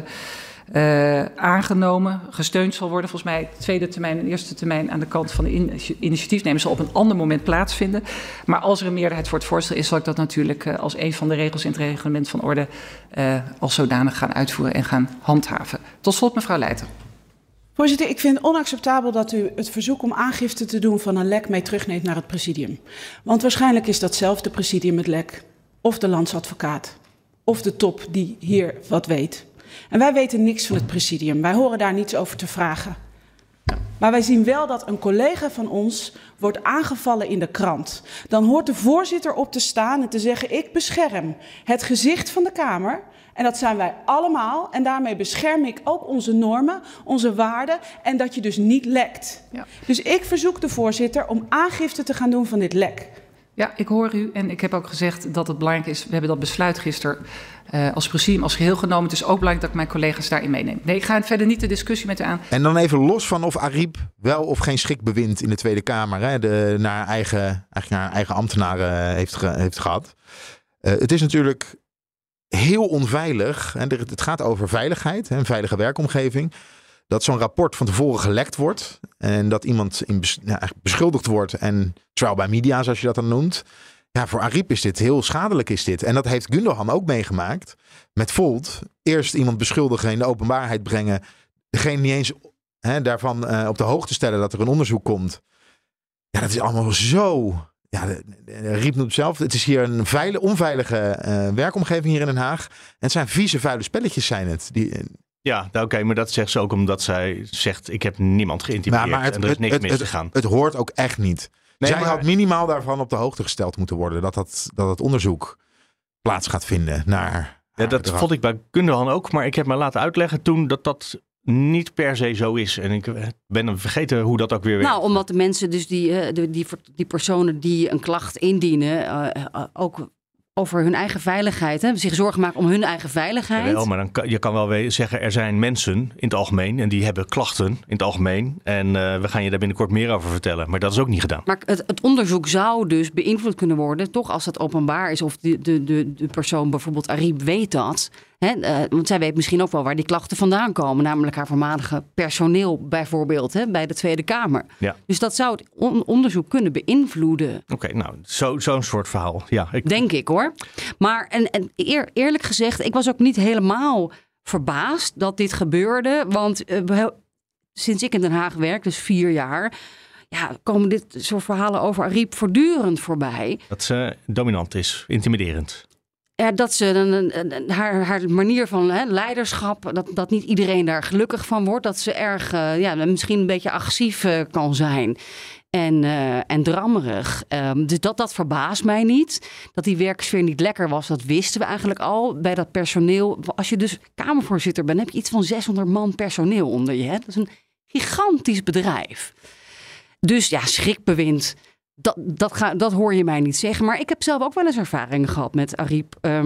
uh, aangenomen, gesteund zal worden. Volgens mij tweede termijn en eerste termijn aan de kant van de in- initiatiefnemers zal op een ander moment plaatsvinden. Maar als er een meerderheid voor het voorstel is, zal ik dat natuurlijk uh, als een van de regels in het reglement van orde uh, als zodanig gaan uitvoeren en gaan handhaven. Tot slot, mevrouw Leijten. Voorzitter, ik vind het onacceptabel dat u het verzoek om aangifte te doen van een lek mee terugneemt naar het presidium. Want waarschijnlijk is datzelfde presidium het lek, of de landsadvocaat, of de top die hier wat weet. En wij weten niks van het presidium. Wij horen daar niets over te vragen. Maar wij zien wel dat een collega van ons wordt aangevallen in de krant. Dan hoort de voorzitter op te staan en te zeggen: ik bescherm het gezicht van de Kamer. En dat zijn wij allemaal. En daarmee bescherm ik ook onze normen, onze waarden. En dat je dus niet lekt. Ja. Dus ik verzoek de voorzitter om aangifte te gaan doen van dit lek. Ja, ik hoor u en ik heb ook gezegd dat het belangrijk is. We hebben dat besluit gisteren uh, als presidium, als geheel genomen. Het is ook belangrijk dat ik mijn collega's daarin meeneem. Nee, ik ga verder niet de discussie met u aan. En dan even los van of Ariep wel of geen schik bewint in de Tweede Kamer. Hè, de, naar, eigen, eigenlijk naar eigen ambtenaren heeft, ge, heeft gehad. Uh, het is natuurlijk heel onveilig. Hè, het gaat over veiligheid, hè, een veilige werkomgeving. Dat zo'n rapport van tevoren gelekt wordt. En dat iemand in bes- ja, beschuldigd wordt. En trial by media, zoals je dat dan noemt. Ja, voor Ariep is dit heel schadelijk. Is dit. En dat heeft Gundogan ook meegemaakt. Met Volt. Eerst iemand beschuldigen, in de openbaarheid brengen. Degene niet eens hè, daarvan uh, op de hoogte stellen dat er een onderzoek komt. Ja, dat is allemaal zo. Ja, de, de, de Ariep noemt zelf. Het is hier een veile, onveilige uh, werkomgeving hier in Den Haag. En het zijn vieze, vuile spelletjes zijn het. Die, Ja, nou, oké, okay, maar dat zegt ze ook omdat zij zegt: ik heb niemand geïntimideerd maar, maar het, en er is niks het, mis het, te gaan. Het, het hoort ook echt niet. Nee, zij maar had minimaal daarvan op de hoogte gesteld moeten worden dat dat, dat het onderzoek plaats gaat vinden naar. Ja, dat gedrag. Vond ik bij Gundogan ook, maar ik heb me laten uitleggen toen dat dat niet per se zo is. En ik ben vergeten hoe dat ook weer werkt. Nou, omdat de mensen, dus die, die, die, die personen die een klacht indienen, uh, ook over hun eigen veiligheid, hè, zich zorgen maken om hun eigen veiligheid. Ja, wel, maar dan kan, je kan wel zeggen, er zijn mensen in het algemeen en die hebben klachten in het algemeen. En uh, we gaan je daar binnenkort meer over vertellen. Maar dat is ook niet gedaan. Maar het, het onderzoek zou dus beïnvloed kunnen worden, toch als het openbaar is of de, de, de, de persoon, bijvoorbeeld Ariep, weet dat. Hè, uh, want zij weet misschien ook wel waar die klachten vandaan komen. Namelijk haar voormalige personeel bijvoorbeeld, hè, bij de Tweede Kamer. Ja. Dus dat zou het on- onderzoek kunnen beïnvloeden. Oké, okay, nou, zo, zo'n soort verhaal. Ja, ik... Denk ik hoor. Maar en, en eer, eerlijk gezegd, ik was ook niet helemaal verbaasd dat dit gebeurde. Want uh, sinds ik in Den Haag werk, dus vier jaar, ja, komen dit soort verhalen over Ariep voortdurend voorbij. Dat ze dominant is, intimiderend. Ja, dat ze een, een, haar, haar manier van hè, leiderschap, dat, dat niet iedereen daar gelukkig van wordt. Dat ze erg, uh, ja, misschien een beetje agressief uh, kan zijn. En, uh, en drammerig. Um, dus dat, dat verbaast mij niet. Dat die werksfeer niet lekker was, dat wisten we eigenlijk al. Bij dat personeel. Als je dus Kamervoorzitter bent, heb je iets van zeshonderd man personeel onder je. Hè? Dat is een gigantisch bedrijf. Dus ja, schrikbewind. Dat, dat, ga, dat hoor je mij niet zeggen. Maar ik heb zelf ook wel eens ervaringen gehad met Ariep. Um,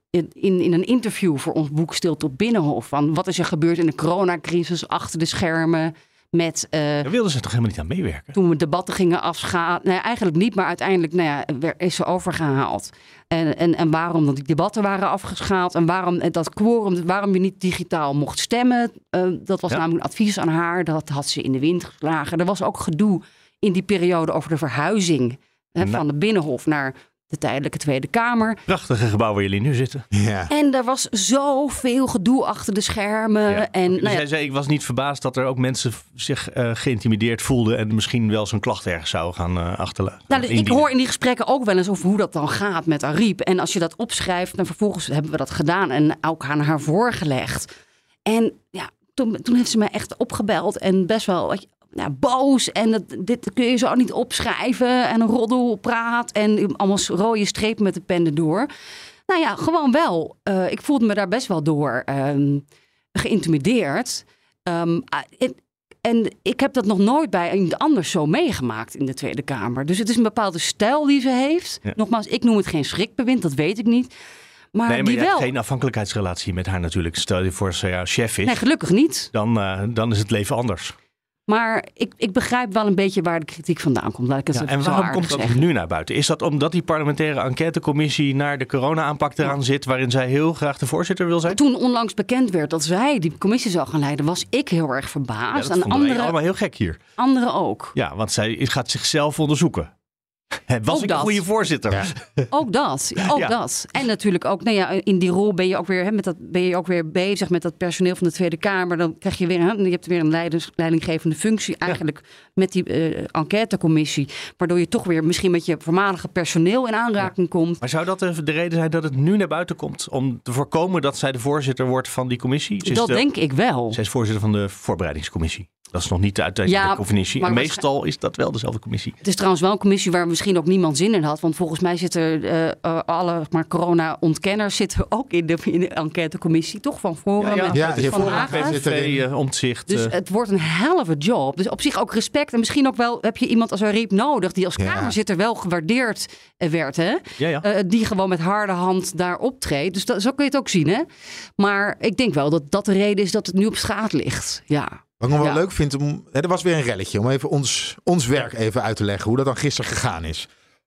in, in een interview voor ons boek Stilte op Binnenhof. Van wat is er gebeurd in de coronacrisis achter de schermen. Met, uh, Daar wilden ze toch helemaal niet aan meewerken? Toen we debatten gingen afschalen. Nee, eigenlijk niet, maar uiteindelijk nou ja, is ze overgehaald. En, en, en waarom dat die debatten waren afgeschaald. En waarom dat quorum, waarom je niet digitaal mocht stemmen. Uh, dat was ja. namelijk een advies aan haar. Dat had ze in de wind geslagen. Er was ook gedoe in die periode over de verhuizing hè, nou. van de Binnenhof naar de tijdelijke Tweede Kamer. Prachtige gebouw waar jullie nu zitten. Ja. En er was zoveel gedoe achter de schermen. Ja. En, nou ja, zij zei, ik was niet verbaasd dat er ook mensen zich uh, geïntimideerd voelden en misschien wel zo'n klacht ergens zouden gaan uh, achterlaten. Nou, dus ik hoor in die gesprekken ook wel eens over hoe dat dan gaat met Ariep. En als je dat opschrijft, dan vervolgens hebben we dat gedaan en ook aan haar voorgelegd. En ja, toen, toen heeft ze mij echt opgebeld en best wel nou, boos. En dat, dit kun je zo niet opschrijven. En een roddelpraat. En allemaal rode strepen met de pen erdoor. Nou ja, gewoon wel. Uh, ik voelde me daar best wel door um, geïntimideerd. Um, en, en ik heb dat nog nooit bij iemand anders zo meegemaakt in de Tweede Kamer. Dus het is een bepaalde stijl die ze heeft. Ja. Nogmaals, ik noem het geen schrikbewind, dat weet ik niet. Maar, nee, maar die je wel... hebt geen afhankelijkheidsrelatie met haar natuurlijk. Stel je voor als ze jouw chef is. Nee, gelukkig niet. Dan, uh, dan is het leven anders. Maar ik, ik begrijp wel een beetje waar de kritiek vandaan komt. Laat ik het ja, zo en waarom komt zeggen. dat nu naar buiten? Is dat omdat die parlementaire enquêtecommissie naar de corona-aanpak eraan ja. zit, waarin zij heel graag de voorzitter wil zijn? Toen onlangs bekend werd dat zij die commissie zou gaan leiden, was ik heel erg verbaasd. Ja, dat en vonden andere, wij allemaal heel gek hier. Anderen ook. Ja, want zij gaat zichzelf onderzoeken. Was ook ik dat. een goede voorzitter? Ja. Ook dat, ja, ook ja. dat. En natuurlijk ook, nou ja, in die rol ben je ook weer, hè, met dat, ben je ook weer bezig met dat personeel van de Tweede Kamer. Dan krijg je weer, hè, je hebt weer een leiders, leidinggevende functie eigenlijk ja. met die uh, enquêtecommissie. Waardoor je toch weer misschien met je voormalige personeel in aanraking ja. komt. Maar zou dat de reden zijn dat het nu naar buiten komt om te voorkomen dat zij de voorzitter wordt van die commissie? Ze dat de, denk ik wel. Zij is voorzitter van de voorbereidingscommissie. Dat is nog niet de uiteindelijke ja, commissie. En meestal is dat wel dezelfde commissie. Het is trouwens wel een commissie waar misschien ook niemand zin in had. Want volgens mij zitten uh, uh, alle maar corona-ontkenners zitten ook in de, in de enquêtecommissie. Toch van Forum. Ja, ja. Met ja, van Hagen. Uh, omzicht. Dus uh. het wordt een helve job. Dus op zich ook respect. En misschien ook wel heb je iemand als Ariep nodig. Die als ja. kamerzitter wel gewaardeerd werd. Hè? Ja, ja. Uh, die gewoon met harde hand daar optreedt. Dus dat, zo kun je het ook zien. Hè? Maar ik denk wel dat dat de reden is dat het nu op straat ligt. Ja. Wat ik nog wel ja. leuk vind, om, hè, er was weer een relletje. Om even ons, ons werk even uit te leggen. Hoe dat dan gisteren gegaan is.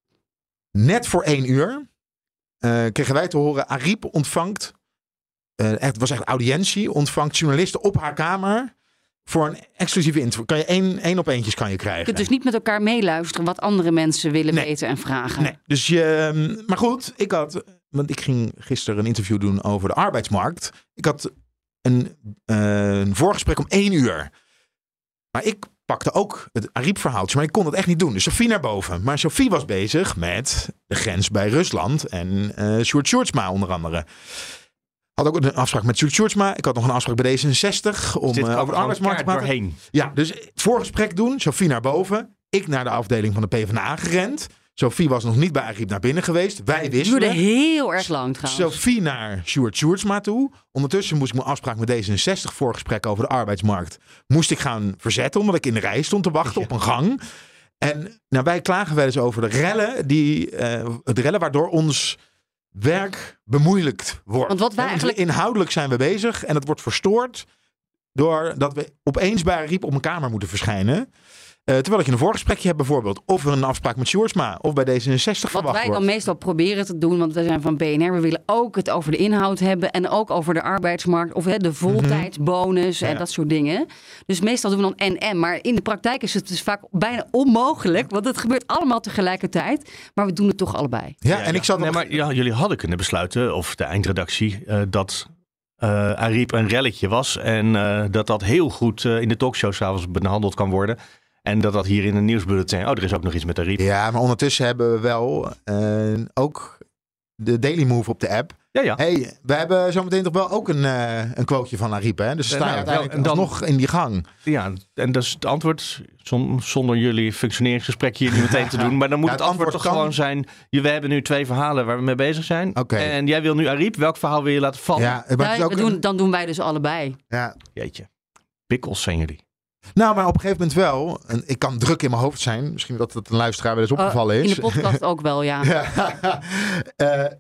Net voor één uur uh, kregen wij te horen. Ariep ontvangt, uh, echt, het was echt audiëntie. Ontvangt journalisten op haar kamer. Voor een exclusieve interview. Kan je één, één op eentjes kan je krijgen. Je kunt dus niet met elkaar meeluisteren wat andere mensen willen nee. weten en vragen. Nee, dus je, maar goed, ik had, want ik ging gisteren een interview doen over de arbeidsmarkt. Ik had een, uh, een voorgesprek om één uur. Maar ik pakte ook het Ariep-verhaaltje, maar ik kon dat echt niet doen. Dus Sophie naar boven. Maar Sophie was bezig met de grens bij Rusland en uh, Sjoerd Sjoerdsma onder andere. Had ook een afspraak met Sjoerd Sjoerdsma. Ik had nog een afspraak bij D zesenzestig om uh, over de arbeidsmarkt te praten. Doorheen. Ja, dus het voorgesprek doen. Sophie naar boven. Ik naar de afdeling van de PvdA gerend. Sophie was nog niet bij Ariep naar binnen geweest. Wij wisten. Het duurde heel erg lang trouwens. Sophie naar Sjoerd Sjoerdsma toe. Ondertussen moest ik mijn afspraak met D zesenzestig voorgesprek over de arbeidsmarkt. Moest ik gaan verzetten omdat ik in de rij stond te wachten ja. op een gang. En nou, wij klagen wel eens over de rellen. Die, uh, het rellen waardoor ons werk bemoeilijkt wordt. Want wat wij eigenlijk... Inhoudelijk zijn we bezig en het wordt verstoord doordat we opeens bij Ariep op een kamer moeten verschijnen. Uh, terwijl ik in een voorgesprekje heb bijvoorbeeld of er een afspraak met Sjoerdsma of bij D zesenzestig verwacht wordt. Wat wij dan meestal proberen te doen, want we zijn van B N R, we willen ook het over de inhoud hebben en ook over de arbeidsmarkt of hè, de voltijdsbonus mm-hmm. en ja. dat soort dingen. Dus meestal doen we dan en en, maar in de praktijk is het dus vaak bijna onmogelijk, want het gebeurt allemaal tegelijkertijd, maar we doen het toch allebei. Ja, ja en ik zat nee, nog... maar ja, jullie hadden kunnen besluiten, of de eindredactie, uh, dat uh, Ariep een relletje was en uh, dat dat heel goed uh, in de talkshow 's avonds behandeld kan worden. En dat dat hier in een nieuwsbulletin... Oh, er is ook nog iets met Ariep. Ja, maar ondertussen hebben we wel uh, ook de Daily Move op de app. Ja, ja. Hey, we hebben zometeen toch wel ook een, uh, een quoteje van Ariep, hè? Dus we staan nou, uiteindelijk ja, dan, nog in die gang. Ja, en dat is het antwoord. Zonder jullie functioneringsgesprek hier niet meteen te doen. Maar dan moet ja, het, het antwoord, antwoord toch kan... gewoon zijn... We hebben nu twee verhalen waar we mee bezig zijn. Okay. En jij wil nu Ariep. Welk verhaal wil je laten vallen? Ja, maar ja, ook we doen, een... dan doen wij dus allebei. Ja. Jeetje. Pikkels zijn jullie. Nou, maar op een gegeven moment wel. En ik kan druk in mijn hoofd zijn. Misschien dat het een luisteraar wel eens opgevallen is. Uh, in de podcast ook wel, ja. uh,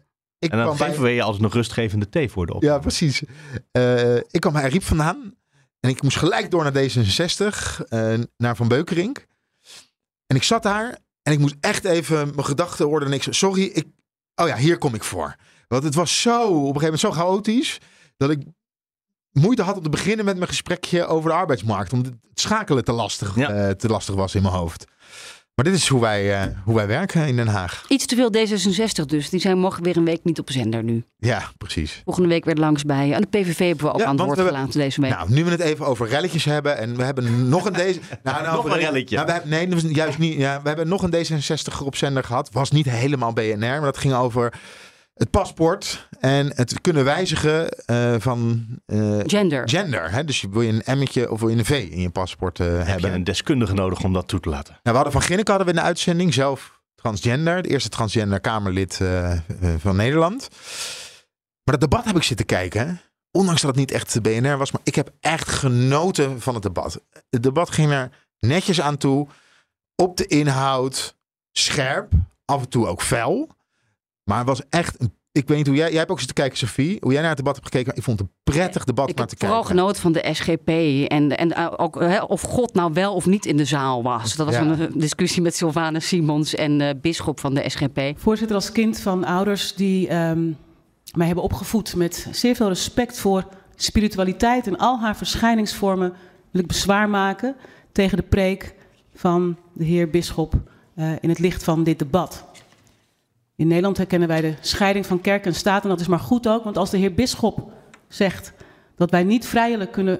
ik en dan kwam geven bij... we je altijd nog rustgevende thee voor de op. Ja, precies. Uh, ik kwam bij Riep vandaan. En ik moest gelijk door naar D zesenzestig. Uh, naar Van Beukerink. En ik zat daar. En ik moest echt even mijn gedachten ordenen. Ik zei, sorry, ik... Oh ja, hier kom ik voor. Want het was zo, op een gegeven moment zo chaotisch. Dat ik moeite had om te beginnen met mijn gesprekje over de arbeidsmarkt. Omdat het schakelen te lastig, ja. uh, te lastig was in mijn hoofd. Maar dit is hoe wij, uh, hoe wij werken in Den Haag. Iets te veel D zesenzestig dus. Die zijn morgen weer een week niet op zender nu. Ja, precies. Volgende week weer langs bij. En de P V V hebben we ook ja, aan het woord we, gelaten deze week. Nou, nu we het even over relletjes hebben. En we hebben nog een deze. nou, nou, nog een relletje. Nou, we hebben, nee, juist niet. Ja, we hebben nog een D zesenzestig op zender gehad. Was niet helemaal B N R. Maar dat ging over het paspoort en het kunnen wijzigen uh, van uh, gender. gender hè? Dus wil je een M'tje of wil je een V in je paspoort uh, Heb hebben. je een deskundige nodig om dat toe te laten? Nou, we hadden van Ginneke hadden we in de uitzending zelf transgender. De eerste transgender Kamerlid uh, uh, van Nederland. Maar dat debat heb ik zitten kijken. Ondanks dat het niet echt de B N R was. Maar ik heb echt genoten van het debat. Het debat ging er netjes aan toe. Op de inhoud. Scherp. Af en toe ook fel. Maar het was echt een... Ik weet niet hoe jij... Jij hebt ook zitten kijken, Sophie. Hoe jij naar het debat hebt gekeken. Ik vond het een prettig debat ik naar te kijken. Ik heb vooral genoten van de S G P. En, en ook hè, of God nou wel of niet in de zaal was. Dat was ja. een discussie met Sylvana Simons en uh, Bisschop van de S G P. Voorzitter, als kind van ouders die um, mij hebben opgevoed met zeer veel respect voor spiritualiteit en al haar verschijningsvormen, wil ik bezwaar maken tegen de preek van de heer Bisschop uh, in het licht van dit debat. In Nederland herkennen wij de scheiding van kerk en staat. En dat is maar goed ook. Want als de heer Bisschop zegt dat wij niet vrijelijk kunnen...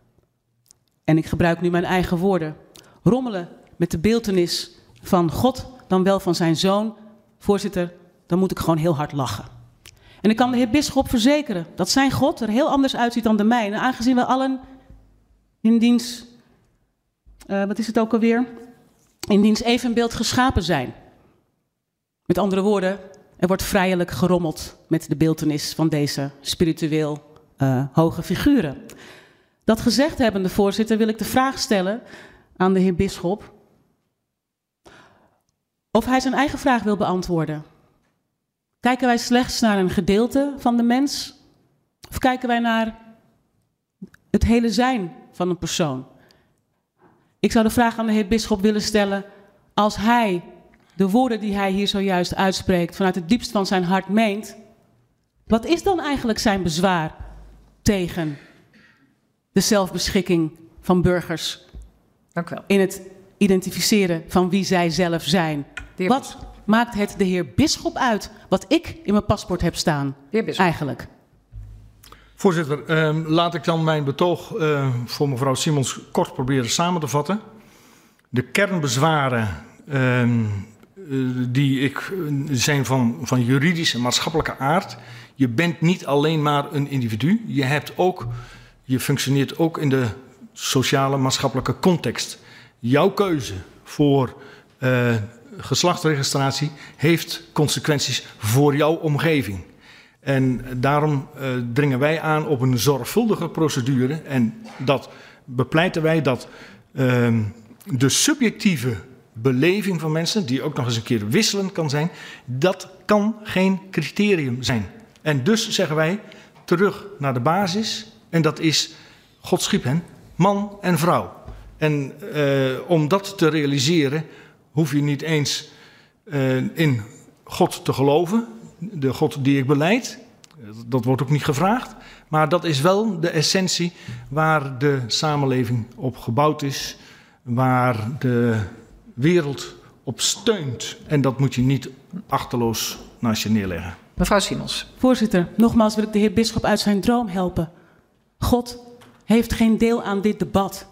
en ik gebruik nu mijn eigen woorden... rommelen met de beeltenis van God dan wel van zijn zoon... voorzitter, dan moet ik gewoon heel hard lachen. En ik kan de heer Bisschop verzekeren dat zijn God er heel anders uitziet dan de mijne. Aangezien we allen in diens... Uh, wat is het ook alweer? In diens evenbeeld geschapen zijn. Met andere woorden, er wordt vrijelijk gerommeld met de beeltenis van deze spiritueel uh, hoge figuren. Dat gezegd hebbende, voorzitter, wil ik de vraag stellen aan de heer Bisschop of hij zijn eigen vraag wil beantwoorden. Kijken wij slechts naar een gedeelte van de mens of kijken wij naar het hele zijn van een persoon? Ik zou de vraag aan de heer Bisschop willen stellen, als hij de woorden die hij hier zojuist uitspreekt vanuit het diepst van zijn hart meent, wat is dan eigenlijk zijn bezwaar tegen de zelfbeschikking van burgers? Dank u wel. In het identificeren van wie zij zelf zijn. Wat maakt het de heer Bisschop uit wat ik in mijn paspoort heb staan? Eigenlijk. Voorzitter, eh, laat ik dan mijn betoog eh, voor mevrouw Simons kort proberen samen te vatten. De kernbezwaren uh, uh, die ik, uh, zijn van, van juridische en maatschappelijke aard. Je bent niet alleen maar een individu. Je, hebt ook, je functioneert ook in de sociale maatschappelijke context. Jouw keuze voor uh, geslachtsregistratie heeft consequenties voor jouw omgeving. En daarom uh, dringen wij aan op een zorgvuldige procedure. En dat bepleiten wij dat uh, de subjectieve beleving van mensen, die ook nog eens een keer wisselend kan zijn, dat kan geen criterium zijn. En dus zeggen wij terug naar de basis. En dat is, God schiep hen, man en vrouw. En uh, om dat te realiseren hoef je niet eens uh, in God te geloven. De God die ik belijd, dat wordt ook niet gevraagd. Maar dat is wel de essentie waar de samenleving op gebouwd is. Waar de wereld op steunt. En dat moet je niet achterloos naast je neerleggen. Mevrouw Simons. Voorzitter, nogmaals wil ik de heer Bisschop uit zijn droom helpen. God heeft geen deel aan dit debat.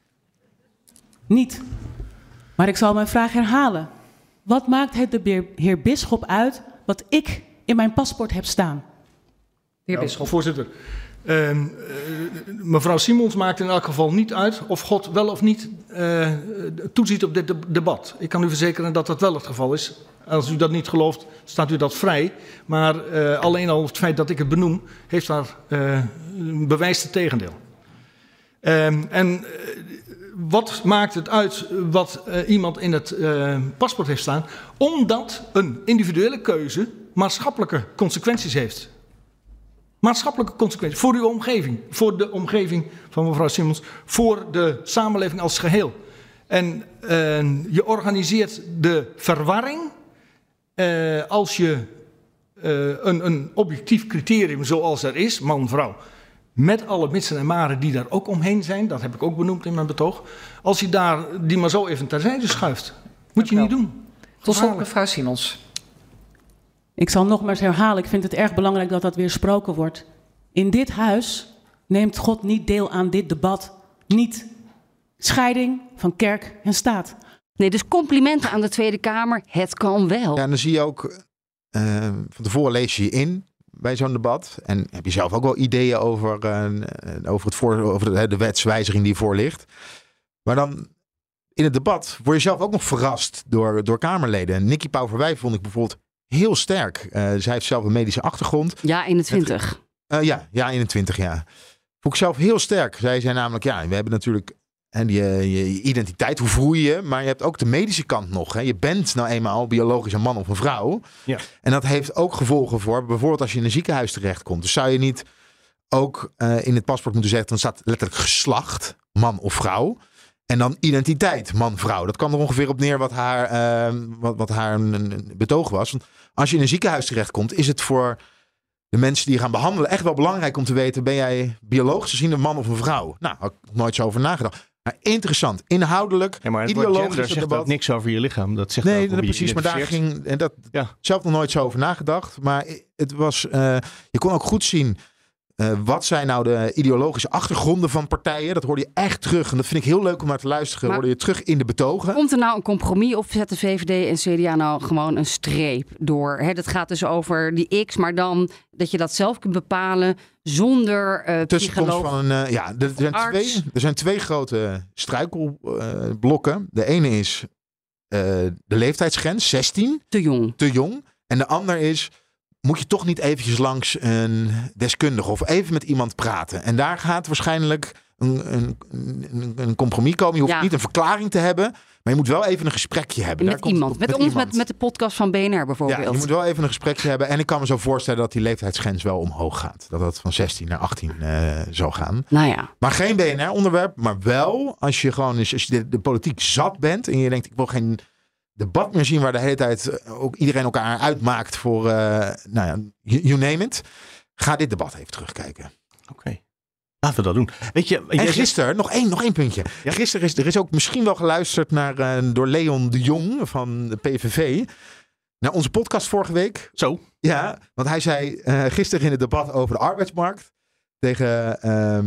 Niet. Maar ik zal mijn vraag herhalen. Wat maakt het de heer Bisschop uit wat ik in mijn paspoort heb staan? Heer Bisschop. Nou, voorzitter, uh, uh, mevrouw Simons maakt in elk geval niet uit of God wel of niet uh, toeziet op dit debat. Ik kan u verzekeren dat dat wel het geval is. Als u dat niet gelooft, staat u dat vrij. Maar uh, alleen al het feit dat ik het benoem, heeft daar uh, bewijst het tegendeel. Uh, en uh, wat maakt het uit wat uh, iemand in het uh, paspoort heeft staan? Omdat een individuele keuze maatschappelijke consequenties heeft. Maatschappelijke consequenties voor uw omgeving, voor de omgeving van mevrouw Simons, voor de samenleving als geheel. En uh, je organiseert de verwarring uh, als je uh, een, een objectief criterium zoals er is, man-vrouw, met alle mitsen en maren die daar ook omheen zijn, dat heb ik ook benoemd in mijn betoog, als je daar die maar zo even terzijde schuift, moet je niet doen. Tot slot mevrouw Simons. Ik zal nogmaals herhalen, ik vind het erg belangrijk dat dat weer gesproken wordt. In dit huis neemt God niet deel aan dit debat. Niet. Scheiding van kerk en staat. Nee, dus complimenten aan de Tweede Kamer. Het kan wel. Ja, en dan zie je ook, uh, van tevoren lees je je in bij zo'n debat. En heb je zelf ook wel ideeën over, uh, over, het voor, over de, de wetswijziging die voor ligt. Maar dan in het debat word je zelf ook nog verrast door, door Kamerleden. En Nikki Pauverwij vond ik bijvoorbeeld heel sterk. Uh, zij heeft zelf een medische achtergrond. Ja, eenentwintig. Uh, ja, ja, eenentwintig, ja. Vond ik zelf heel sterk. Zij zei namelijk, ja, we hebben natuurlijk en je, je, je identiteit, hoe voel je je? Maar je hebt ook de medische kant nog. Hè? Je bent nou eenmaal biologisch een man of een vrouw. Ja. En dat heeft ook gevolgen voor bijvoorbeeld als je in een ziekenhuis terechtkomt. Dus zou je niet ook uh, in het paspoort moeten zeggen, dan staat letterlijk geslacht, man of vrouw. En dan identiteit, man-vrouw. Dat kwam er ongeveer op neer wat haar, uh, wat, wat haar een, een betoog was. Want als je in een ziekenhuis terechtkomt, is het voor de mensen die je gaan behandelen echt wel belangrijk om te weten, ben jij biologisch gezien een man of een vrouw? Nou, had ik nog nooit zo over nagedacht. Maar interessant, inhoudelijk, ja, maar het ideologisch gender zegt debat. ook niks over je lichaam. Dat zegt nee, ook dat, precies, maar daar ging en dat ja. zelf nog nooit zo over nagedacht. Maar het was, uh, je kon ook goed zien, Uh, wat zijn nou de ideologische achtergronden van partijen? Dat hoorde je echt terug. En dat vind ik heel leuk om naar te luisteren. Maar hoorde je terug in de betogen. Komt er nou een compromis of zetten V V D en C D A nou gewoon een streep door? Hè, dat gaat dus over die X, maar dan dat je dat zelf kunt bepalen zonder uh, psycholoog. Van een, uh, ja, er zijn, twee, er zijn twee grote struikelblokken. Uh, de ene is uh, de leeftijdsgrens, zestien. Te jong. Te jong. En de ander is, moet je toch niet eventjes langs een deskundige of even met iemand praten. En daar gaat waarschijnlijk een, een, een, een compromis komen. Je hoeft ja. niet een verklaring te hebben, maar je moet wel even een gesprekje hebben. Met daar iemand. Komt, met, met ons, iemand. Met, met de podcast van B N R bijvoorbeeld. Ja, je moet wel even een gesprekje hebben. En ik kan me zo voorstellen dat die leeftijdsgrens wel omhoog gaat. Dat dat van zestien naar achttien uh, zou gaan. Nou ja. Maar geen B N R-onderwerp, maar wel als je gewoon eens, als je de, de politiek zat bent en je denkt, ik wil geen debat meer zien waar de hele tijd ook iedereen elkaar uitmaakt voor, uh, nou ja, you, you name it. Ga dit debat even terugkijken. Oké. Okay. Laten we dat doen. Weet je, en gisteren, nog één, nog één puntje. Ja? Gisteren is er is ook misschien wel geluisterd naar, uh, door Leon de Jong van de P V V. Naar onze podcast vorige week. Zo. Ja, want hij zei uh, gisteren in het debat over de arbeidsmarkt tegen uh,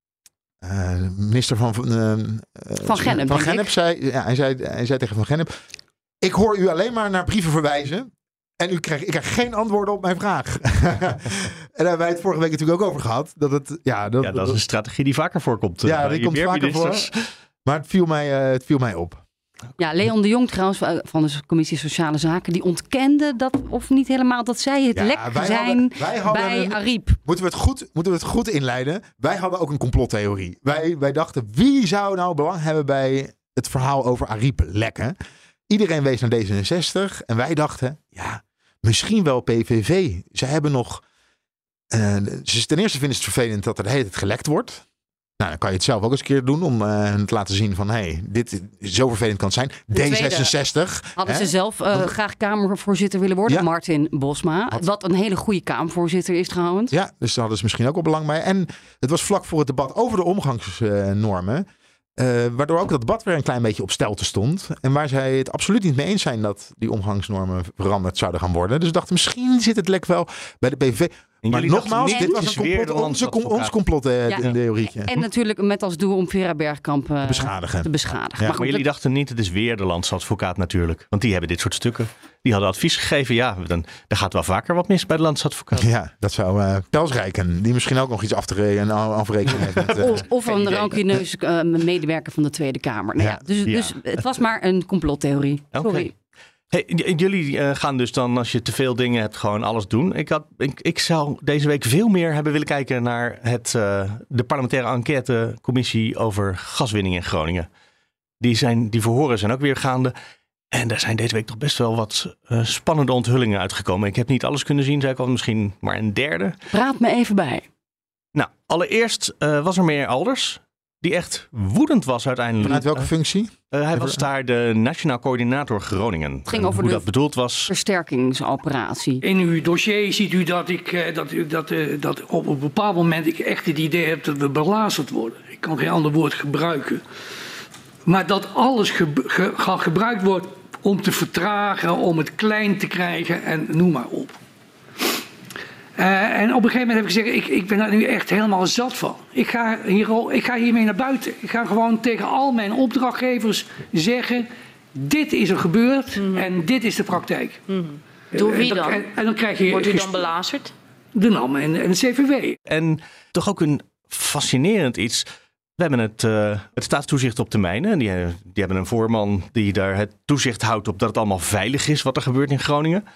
uh, minister van, uh, van Gennep. Van Gennep zei, ja, hij, zei, hij zei tegen Van Gennep, ik hoor u alleen maar naar brieven verwijzen. En u krijgt, ik krijg geen antwoorden op mijn vraag. En daar hebben wij het vorige week natuurlijk ook over gehad. Dat het, ja, dat, ja, dat is een strategie die vaker voorkomt. Ja, die komt vaker voor. Maar het viel mij, uh, het viel mij op. Ja, Leon de Jong trouwens van de Commissie Sociale Zaken, die ontkende dat, of niet helemaal, dat zij het ja, lek wij zijn hadden, wij hadden bij een, Ariep. Moeten we, het goed, moeten we het goed inleiden? Wij hadden ook een complottheorie. Wij, wij dachten, wie zou nou belang hebben bij het verhaal over Ariep lekken? Iedereen wees naar D zesenzestig en wij dachten, ja, misschien wel P V V. Ze hebben nog, uh, ten eerste vinden ze het vervelend dat er de hele tijd gelekt wordt. Nou, dan kan je het zelf ook eens een keer doen om uh, te laten zien van, hé, hey, dit zo vervelend kan het zijn. D zesenzestig. Hadden hè? ze zelf uh, graag Kamervoorzitter willen worden, ja. Martin Bosma. Had... Wat een hele goede Kamervoorzitter is trouwens. Ja, dus daar hadden ze misschien ook wel belang bij. En het was vlak voor het debat over de omgangsnormen. Uh, waardoor ook dat debat weer een klein beetje op stelte stond. En waar zij het absoluut niet mee eens zijn dat die omgangsnormen veranderd zouden gaan worden. Dus dachten, misschien zit het lek wel bij de P V V. En maar nogmaals, niet, dit was een complot, onze, ons complot uh, ja. theorietje. En natuurlijk met als doel om Vera Bergkamp uh, beschadigen. te beschadigen. Ja. Maar, maar jullie dat... dachten niet, het is weer de landsadvocaat natuurlijk. Want die hebben dit soort stukken. Die hadden advies gegeven. Ja, dan, dan gaat wel vaker wat mis bij de landsadvocaat. Ja, dat zou uh, Pels Rijken, die misschien ook nog iets af te re- en afrekenen heeft. Met, uh, of, of een rancuneus uh, medewerker van de Tweede Kamer. Nou, ja. Ja, dus, ja. dus het was maar een complottheorie. Sorry. Okay. Hey, jullie uh, gaan dus dan, als je te veel dingen hebt, gewoon alles doen. Ik, had, ik, ik zou deze week veel meer hebben willen kijken naar het, uh, de parlementaire enquêtecommissie over gaswinning in Groningen. Die, zijn, die verhoren zijn ook weer gaande. En daar zijn deze week toch best wel wat uh, spannende onthullingen uitgekomen. Ik heb niet alles kunnen zien, zei ik al, misschien maar een derde. Praat me even bij. Nou, allereerst uh, was er meneer Alders, die echt woedend was uiteindelijk. Vanuit welke functie? Uh, hij was daar de Nationaal Coördinator Groningen. Het ging en over hoe de dat bedoeld was. Versterkingsoperatie. In uw dossier ziet u dat ik dat, dat, dat op een bepaald moment ik echt het idee heb dat we belazerd worden. Ik kan geen ander woord gebruiken. Maar dat alles ge, ge, gebruikt wordt om te vertragen, om het klein te krijgen en noem maar op. Uh, en op een gegeven moment heb ik gezegd, ik, ik ben daar nu echt helemaal zat van. Ik ga, hier, ik ga hiermee naar buiten. Ik ga gewoon tegen al mijn opdrachtgevers zeggen, dit is er gebeurd mm. en dit is de praktijk. Mm. Door wie dan? En, en dan krijg je Wordt u dan belazerd? De N A M en, en het C V W. En toch ook een fascinerend iets. We hebben het, uh, het staatstoezicht op de mijnen. Die, die hebben een voorman die daar het toezicht houdt op dat het allemaal veilig is wat er gebeurt in Groningen.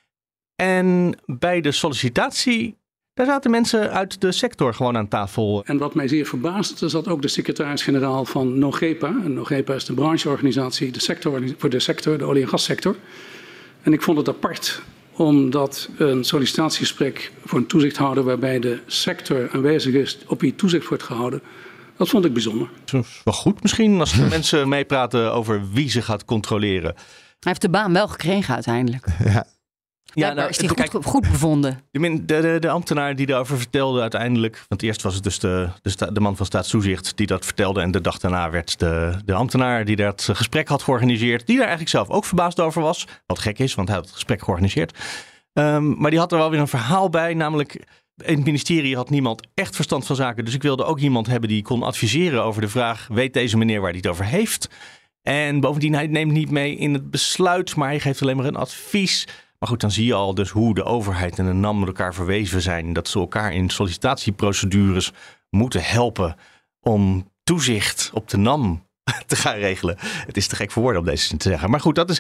En bij de sollicitatie, daar zaten mensen uit de sector gewoon aan tafel. En wat mij zeer verbaasde, zat ook de secretaris-generaal van NOGEPA. En NOGEPA is de brancheorganisatie de sector, voor de sector, de olie- en gassector. En ik vond het apart, omdat een sollicitatiegesprek voor een toezichthouder waarbij de sector aanwezig is, op wie toezicht wordt gehouden, dat vond ik bijzonder. Dat is wel goed misschien als de mensen meepraten over wie ze gaat controleren. Hij heeft de baan wel gekregen uiteindelijk. Ja. Ja, nou, is die goed, kijk, goed bevonden. De, de, de ambtenaar die daarover vertelde uiteindelijk, want eerst was het dus de, de, de man van staatstoezicht die dat vertelde en de dag daarna werd de, de ambtenaar die dat gesprek had georganiseerd, die daar eigenlijk zelf ook verbaasd over was. Wat gek is, want hij had het gesprek georganiseerd. Um, maar die had er wel weer een verhaal bij, namelijk in het ministerie had niemand echt verstand van zaken. Dus ik wilde ook iemand hebben die kon adviseren over de vraag, weet deze meneer waar hij het over heeft? En bovendien, hij neemt niet mee in het besluit, maar hij geeft alleen maar een advies. Maar goed, dan zie je al dus hoe de overheid en de N A M met elkaar verweven zijn. Dat ze elkaar in sollicitatieprocedures moeten helpen om toezicht op de N A M te gaan regelen. Het is te gek voor woorden om deze zin te zeggen. Maar goed, dat is,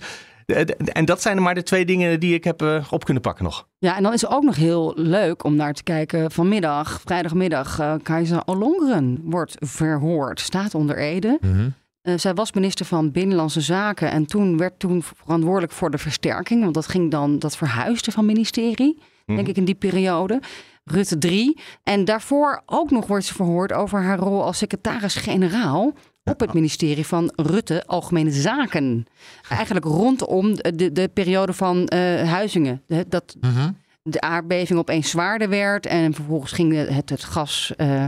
en dat zijn maar de twee dingen die ik heb op kunnen pakken nog. Ja, en dan is het ook nog heel leuk om naar te kijken. Vanmiddag, vrijdagmiddag, uh, Kajsa Ollongren wordt verhoord. Staat onder Ede. Mm-hmm. Uh, zij was minister van Binnenlandse Zaken en toen werd toen verantwoordelijk voor de versterking. Want dat ging dan, dat verhuisde van ministerie, mm. denk ik in die periode. Rutte drie. En daarvoor ook nog wordt ze verhoord over haar rol als secretaris-generaal op het ministerie van Rutte Algemene Zaken. Eigenlijk rondom de, de periode van uh, Huizingen. De, dat mm-hmm. de aardbeving opeens zwaarder werd en vervolgens ging het, het gas... Uh,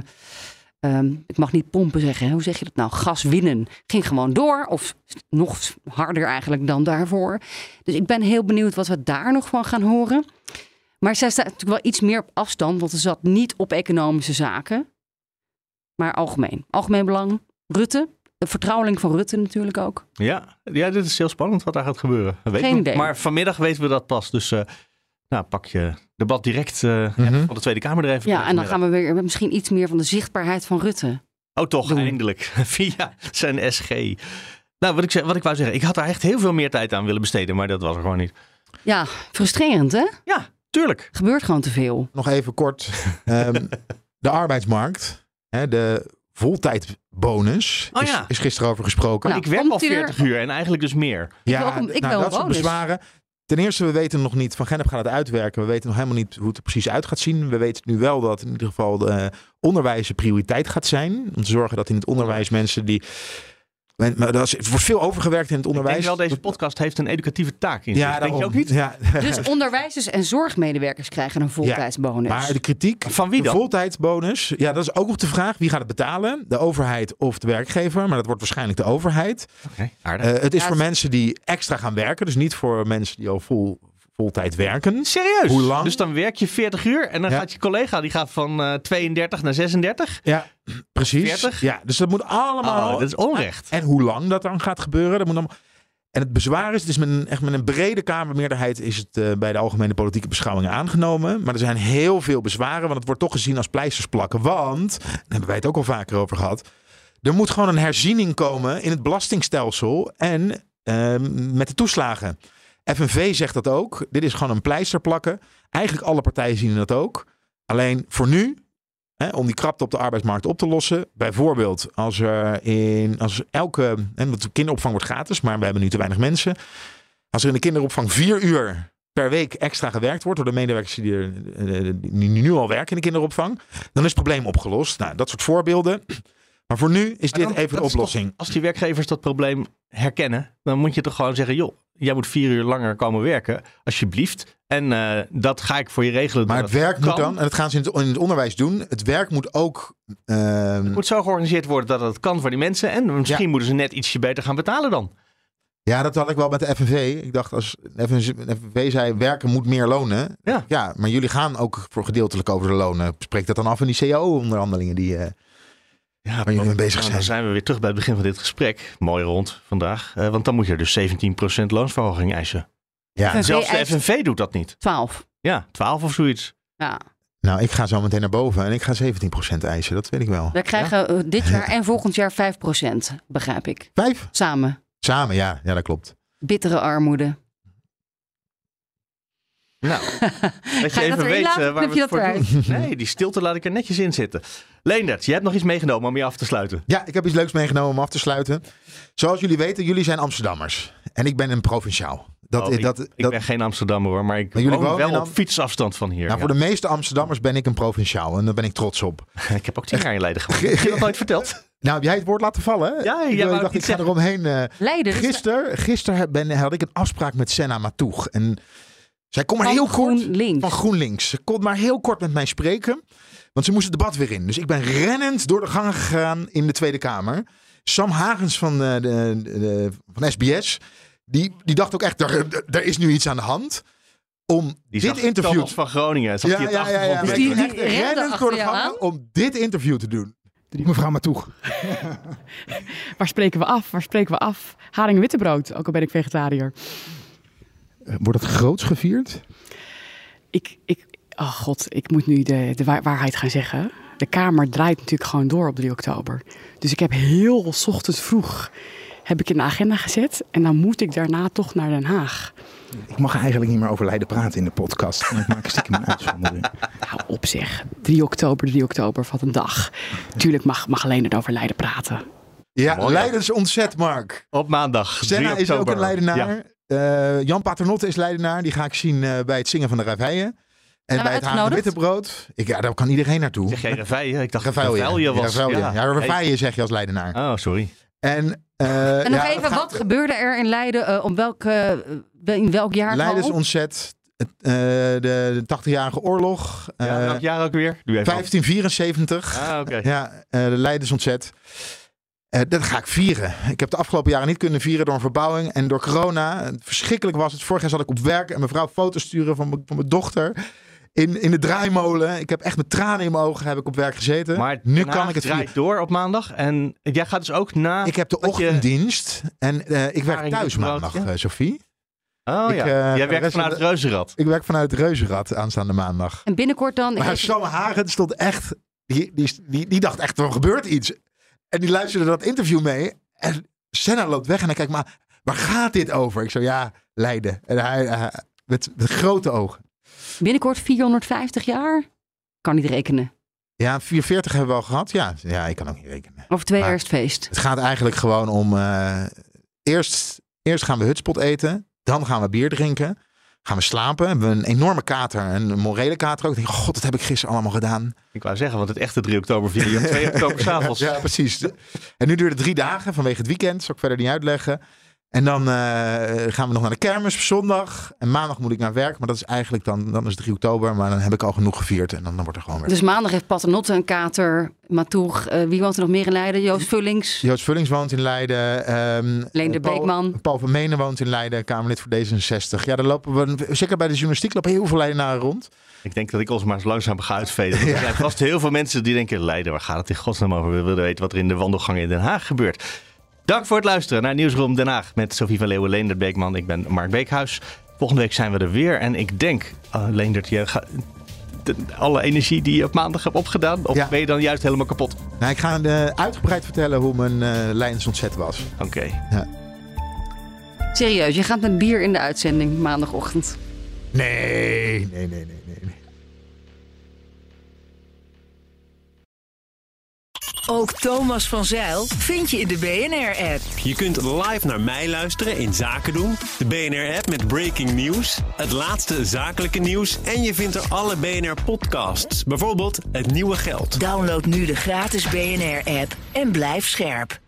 Um, ik mag niet pompen zeggen, hoe zeg je dat nou? Gas winnen ging gewoon door, of nog harder eigenlijk dan daarvoor. Dus ik ben heel benieuwd wat we daar nog van gaan horen. Maar zij staat natuurlijk wel iets meer op afstand, want ze zat niet op economische zaken, maar algemeen. Algemeen belang, Rutte, de vertrouweling van Rutte natuurlijk ook. Ja, ja, dit is heel spannend wat daar gaat gebeuren. Weet Geen idee. Maar vanmiddag weten we dat pas, dus... Uh... Nou, pak je debat direct uh, mm-hmm. van de Tweede Kamer er even. Ja, en dan gaan we weer misschien iets meer van de zichtbaarheid van Rutte. Oh, toch, doen. Eindelijk. Via zijn S G. Nou, wat ik, wat ik wou zeggen, ik had daar echt heel veel meer tijd aan willen besteden, maar dat was er gewoon niet. Ja, frustrerend, hè? Ja, tuurlijk. Gebeurt gewoon te veel. Nog even kort. um, de arbeidsmarkt, hè, de voltijdbonus, oh, is, ja. is gisteren over gesproken. Nou, ik werk al veertig uur en eigenlijk dus meer. Ja, ik wil, ik nou, wil dat soort bezwaren. Ten eerste, we weten nog niet, Van Gennep gaat het uitwerken. We weten nog helemaal niet hoe het er precies uit gaat zien. We weten nu wel dat in ieder geval de onderwijs een prioriteit gaat zijn. Om te zorgen dat in het onderwijs mensen die... Maar er wordt veel overgewerkt in het onderwijs. Ik denk wel, deze podcast heeft een educatieve taak in zich. Ja, denk je ook niet? Ja. Dus onderwijzers en zorgmedewerkers krijgen een voltijdsbonus. Ja, maar de kritiek van wie dan? De voltijdsbonus, ja, dat is ook nog de vraag. Wie gaat het betalen? De overheid of de werkgever? Maar dat wordt waarschijnlijk de overheid. Okay, aardig. Uh, het is ja, voor mensen die extra gaan werken. Dus niet voor mensen die al vol... voltijd werken. Serieus? Hoe lang? Dus dan werk je veertig uur en dan ja. gaat je collega, die gaat van uh, tweeëndertig naar zesendertig? Ja, precies. veertig? Ja, dus dat moet allemaal... Oh, dat is onrecht. En hoe lang dat dan gaat gebeuren, dat moet allemaal... En het bezwaar is, het is met een, echt met een brede kamermeerderheid is het uh, bij de algemene politieke beschouwingen aangenomen. Maar er zijn heel veel bezwaren, want het wordt toch gezien als pleisters plakken. Want, daar hebben wij het ook al vaker over gehad, er moet gewoon een herziening komen in het belastingstelsel en uh, met de toeslagen. F N V zegt dat ook. Dit is gewoon een pleister plakken. Eigenlijk alle partijen zien dat ook. Alleen voor nu Hè, om die krapte op de arbeidsmarkt op te lossen. Bijvoorbeeld als er in als elke... Hè, want de kinderopvang wordt gratis, maar we hebben nu te weinig mensen. Als er in de kinderopvang vier uur per week extra gewerkt wordt door de medewerkers die, er, die nu al werken in de kinderopvang, dan is het probleem opgelost. Nou, dat soort voorbeelden. Maar voor nu is dit dan, even de oplossing. Toch, als die werkgevers dat probleem herkennen, dan moet je toch gewoon zeggen, joh, jij moet vier uur langer komen werken, alsjeblieft. En uh, dat ga ik voor je regelen. Maar het werk kan. moet dan, en dat gaan ze in het, in het onderwijs doen, het werk moet ook... Uh... Het moet zo georganiseerd worden dat het kan voor die mensen. En misschien ja. moeten ze net ietsje beter gaan betalen dan. Ja, dat had ik wel met de F N V. Ik dacht, als de F N V zei, werken moet meer lonen. Ja. ja, maar jullie gaan ook voor gedeeltelijk over de lonen. Spreek dat dan af in die C A O-onderhandelingen die... Uh... Ja, waar jullie mee bezig nou, zijn. Dan zijn we weer terug bij het begin van dit gesprek. Mooi rond vandaag. Uh, want dan moet je dus zeventien procent loonsverhoging eisen. Ja. F N V Zelfs de eist... F N V doet dat niet. twaalf. Ja, twaalf of zoiets. Ja. Nou, ik ga zo meteen naar boven en ik ga zeventien procent eisen. Dat weet ik wel. We krijgen ja? dit jaar en volgend jaar vijf procent, begrijp ik. Vijf? Samen. Samen, ja. Ja, dat klopt. Bittere armoede. Nou, dat je even weet uh, waar we het voor doen. Nee, die stilte laat ik er netjes in zitten. Leendert, je hebt nog iets meegenomen om je af te sluiten. Ja, ik heb iets leuks meegenomen om af te sluiten. Zoals jullie weten, jullie zijn Amsterdammers. En ik ben een provinciaal. Dat, oh, ik, dat, ik dat, ben geen Amsterdammer hoor, maar ik maar jullie woon wonen wel op fietsafstand van hier. Nou, ja. Voor de meeste Amsterdammers ben ik een provinciaal en daar ben ik trots op. Ik heb ook tien jaar in Leiden gewoond. Heb je dat nooit verteld? Nou, heb jij het woord laten vallen? Hè? Ja, ik, ja, ik dacht, ik ga eromheen. Uh, Leiden. Gisteren gister ben, had ik een afspraak met Senna Matoeg. En zij kon maar van heel kort GroenLinks. van GroenLinks. Ze kon maar heel kort met mij spreken, want ze moest het debat weer in. Dus ik ben rennend door de gangen gegaan in de Tweede Kamer. Sam Hagens van, de, de, de, van S B S, die, die dacht ook echt, er, er is nu iets aan de hand. Om die dit interview... Thomas van Groningen. Zag ja, die het ja, ja, ja. Dus die, die, die rennend door de gangen om dit interview te doen. Mevrouw Matoeg. Waar spreken we af? Waar spreken we af? Haring wittebrood, ook al ben ik vegetariër. Wordt het groots gevierd? Ik, ik, oh god, ik moet nu de, de waarheid gaan zeggen. De Kamer draait natuurlijk gewoon door op drie oktober. Dus ik heb heel 's ochtends vroeg heb ik in de agenda gezet. En dan moet ik daarna toch naar Den Haag. Ik mag eigenlijk niet meer over Leiden praten in de podcast. En ik maak stiekem een uitzondering. Hou op zeg. drie oktober, drie oktober, wat een dag. Tuurlijk mag, mag alleen het over Leiden praten. Ja, mooi, Leiden is ontzet, Mark. Op maandag. Senna is ook een Leidenaar. Ja. Uh, Jan Paternotte is Leidenaar. Die ga ik zien uh, bij het zingen van de Reveille. En bij het Haring wittebrood. Ik, ja, daar kan iedereen naartoe. Zeg jij Reveille? Ik dacht Reveille Reveille was. Reveille. Ja, ja Reveille hey. zeg je als Leidenaar. Oh, sorry. En, uh, en nog ja, even, gaat, wat gebeurde er in Leiden? Uh, op welke, uh, in welk jaar? Leiden is ontzet. Uh, de, de tachtigjarige oorlog. Uh, ja, welk jaar ook weer? vijftien vierenzeventig. Ah, oké. Okay. Ja, uh, de Leiden is ontzet. Uh, dat ga ik vieren. Ik heb de afgelopen jaren niet kunnen vieren door een verbouwing en door corona. Verschrikkelijk was het. Vorig jaar zat ik op werk en mevrouw foto's sturen van, van mijn dochter. In, in de draaimolen. Ik heb echt met tranen in mijn ogen heb ik op werk gezeten. Maar nu kan ik het draait door op maandag. En jij gaat dus ook na... Ik heb de ochtenddienst. Je... En uh, ik werk thuis maandag, ja? uh, Sophie. Oh ik, ja, uh, jij werkt vanuit het Reuzenrad. Ik werk vanuit het Reuzenrad aanstaande maandag. En binnenkort dan... Maar Sam Hagen stond echt... Die, die, die, die dacht echt, er gebeurt iets. En die luisterde dat interview mee. En Senna loopt weg en hij kijkt, maar waar gaat dit over? Ik zo, ja, Leiden. En hij uh, met, met grote ogen. Binnenkort vierhonderdvijftig jaar? Kan niet rekenen. Ja, vierhonderdveertig hebben we al gehad. Ja, ja ik kan ook niet rekenen. Of twee eerstfeest. Het gaat eigenlijk gewoon om... Uh, eerst, eerst gaan we hutspot eten. Dan gaan we bier drinken. Gaan we slapen. Hebben we een enorme kater. Een morele kater ook. Ik denk, god, dat heb ik gisteren allemaal gedaan. Ik wou zeggen, want het echte drie oktober vier je op twee oktober 's avonds. Ja, precies. En nu duurt het drie dagen vanwege het weekend. Zal ik verder niet uitleggen. En dan uh, gaan we nog naar de kermis op zondag. En maandag moet ik naar werk. Maar dat is eigenlijk dan, dan is het drie oktober. Maar dan heb ik al genoeg gevierd. En dan, dan wordt er gewoon weer... Dus maandag heeft Paternotte een kater. Matoeg. Uh, wie woont er nog meer in Leiden? Joost Vullings. Joost Vullings woont in Leiden. Um, Leender Beekman. Paul, Paul van Menen woont in Leiden. Kamerlid voor D zesenzestig. Ja, daar lopen we... Zeker bij de journalistiek lopen heel veel Leidenaren rond. Ik denk dat ik ons maar eens langzaam ga uitveden. Want er zijn vast heel veel mensen die denken... Leiden, waar gaat het in godsnaam over? We willen weten wat er in de wandelgangen in Den Haag gebeurt. Dank voor het luisteren naar Nieuwsroom Den Haag met Sophie van Leeuwen, Leendert Beekman. Ik ben Mark Beekhuis. Volgende week zijn we er weer. En ik denk, uh, Leendert, je gaat de, alle energie die je op maandag hebt opgedaan, of ja. ben je dan juist helemaal kapot? Nou, ik ga uh, uitgebreid vertellen hoe mijn uh, Leidens ontzet was. Oké. Okay. Ja. Serieus, je gaat met bier in de uitzending maandagochtend? Nee, nee, nee, nee, nee. Ook Thomas van Zijl vind je in de B N R-app. Je kunt live naar mij luisteren in Zaken doen, de B N R-app met breaking news, het laatste zakelijke nieuws en je vindt er alle B N R-podcasts, bijvoorbeeld Het Nieuwe Geld. Download nu de gratis B N R-app en blijf scherp.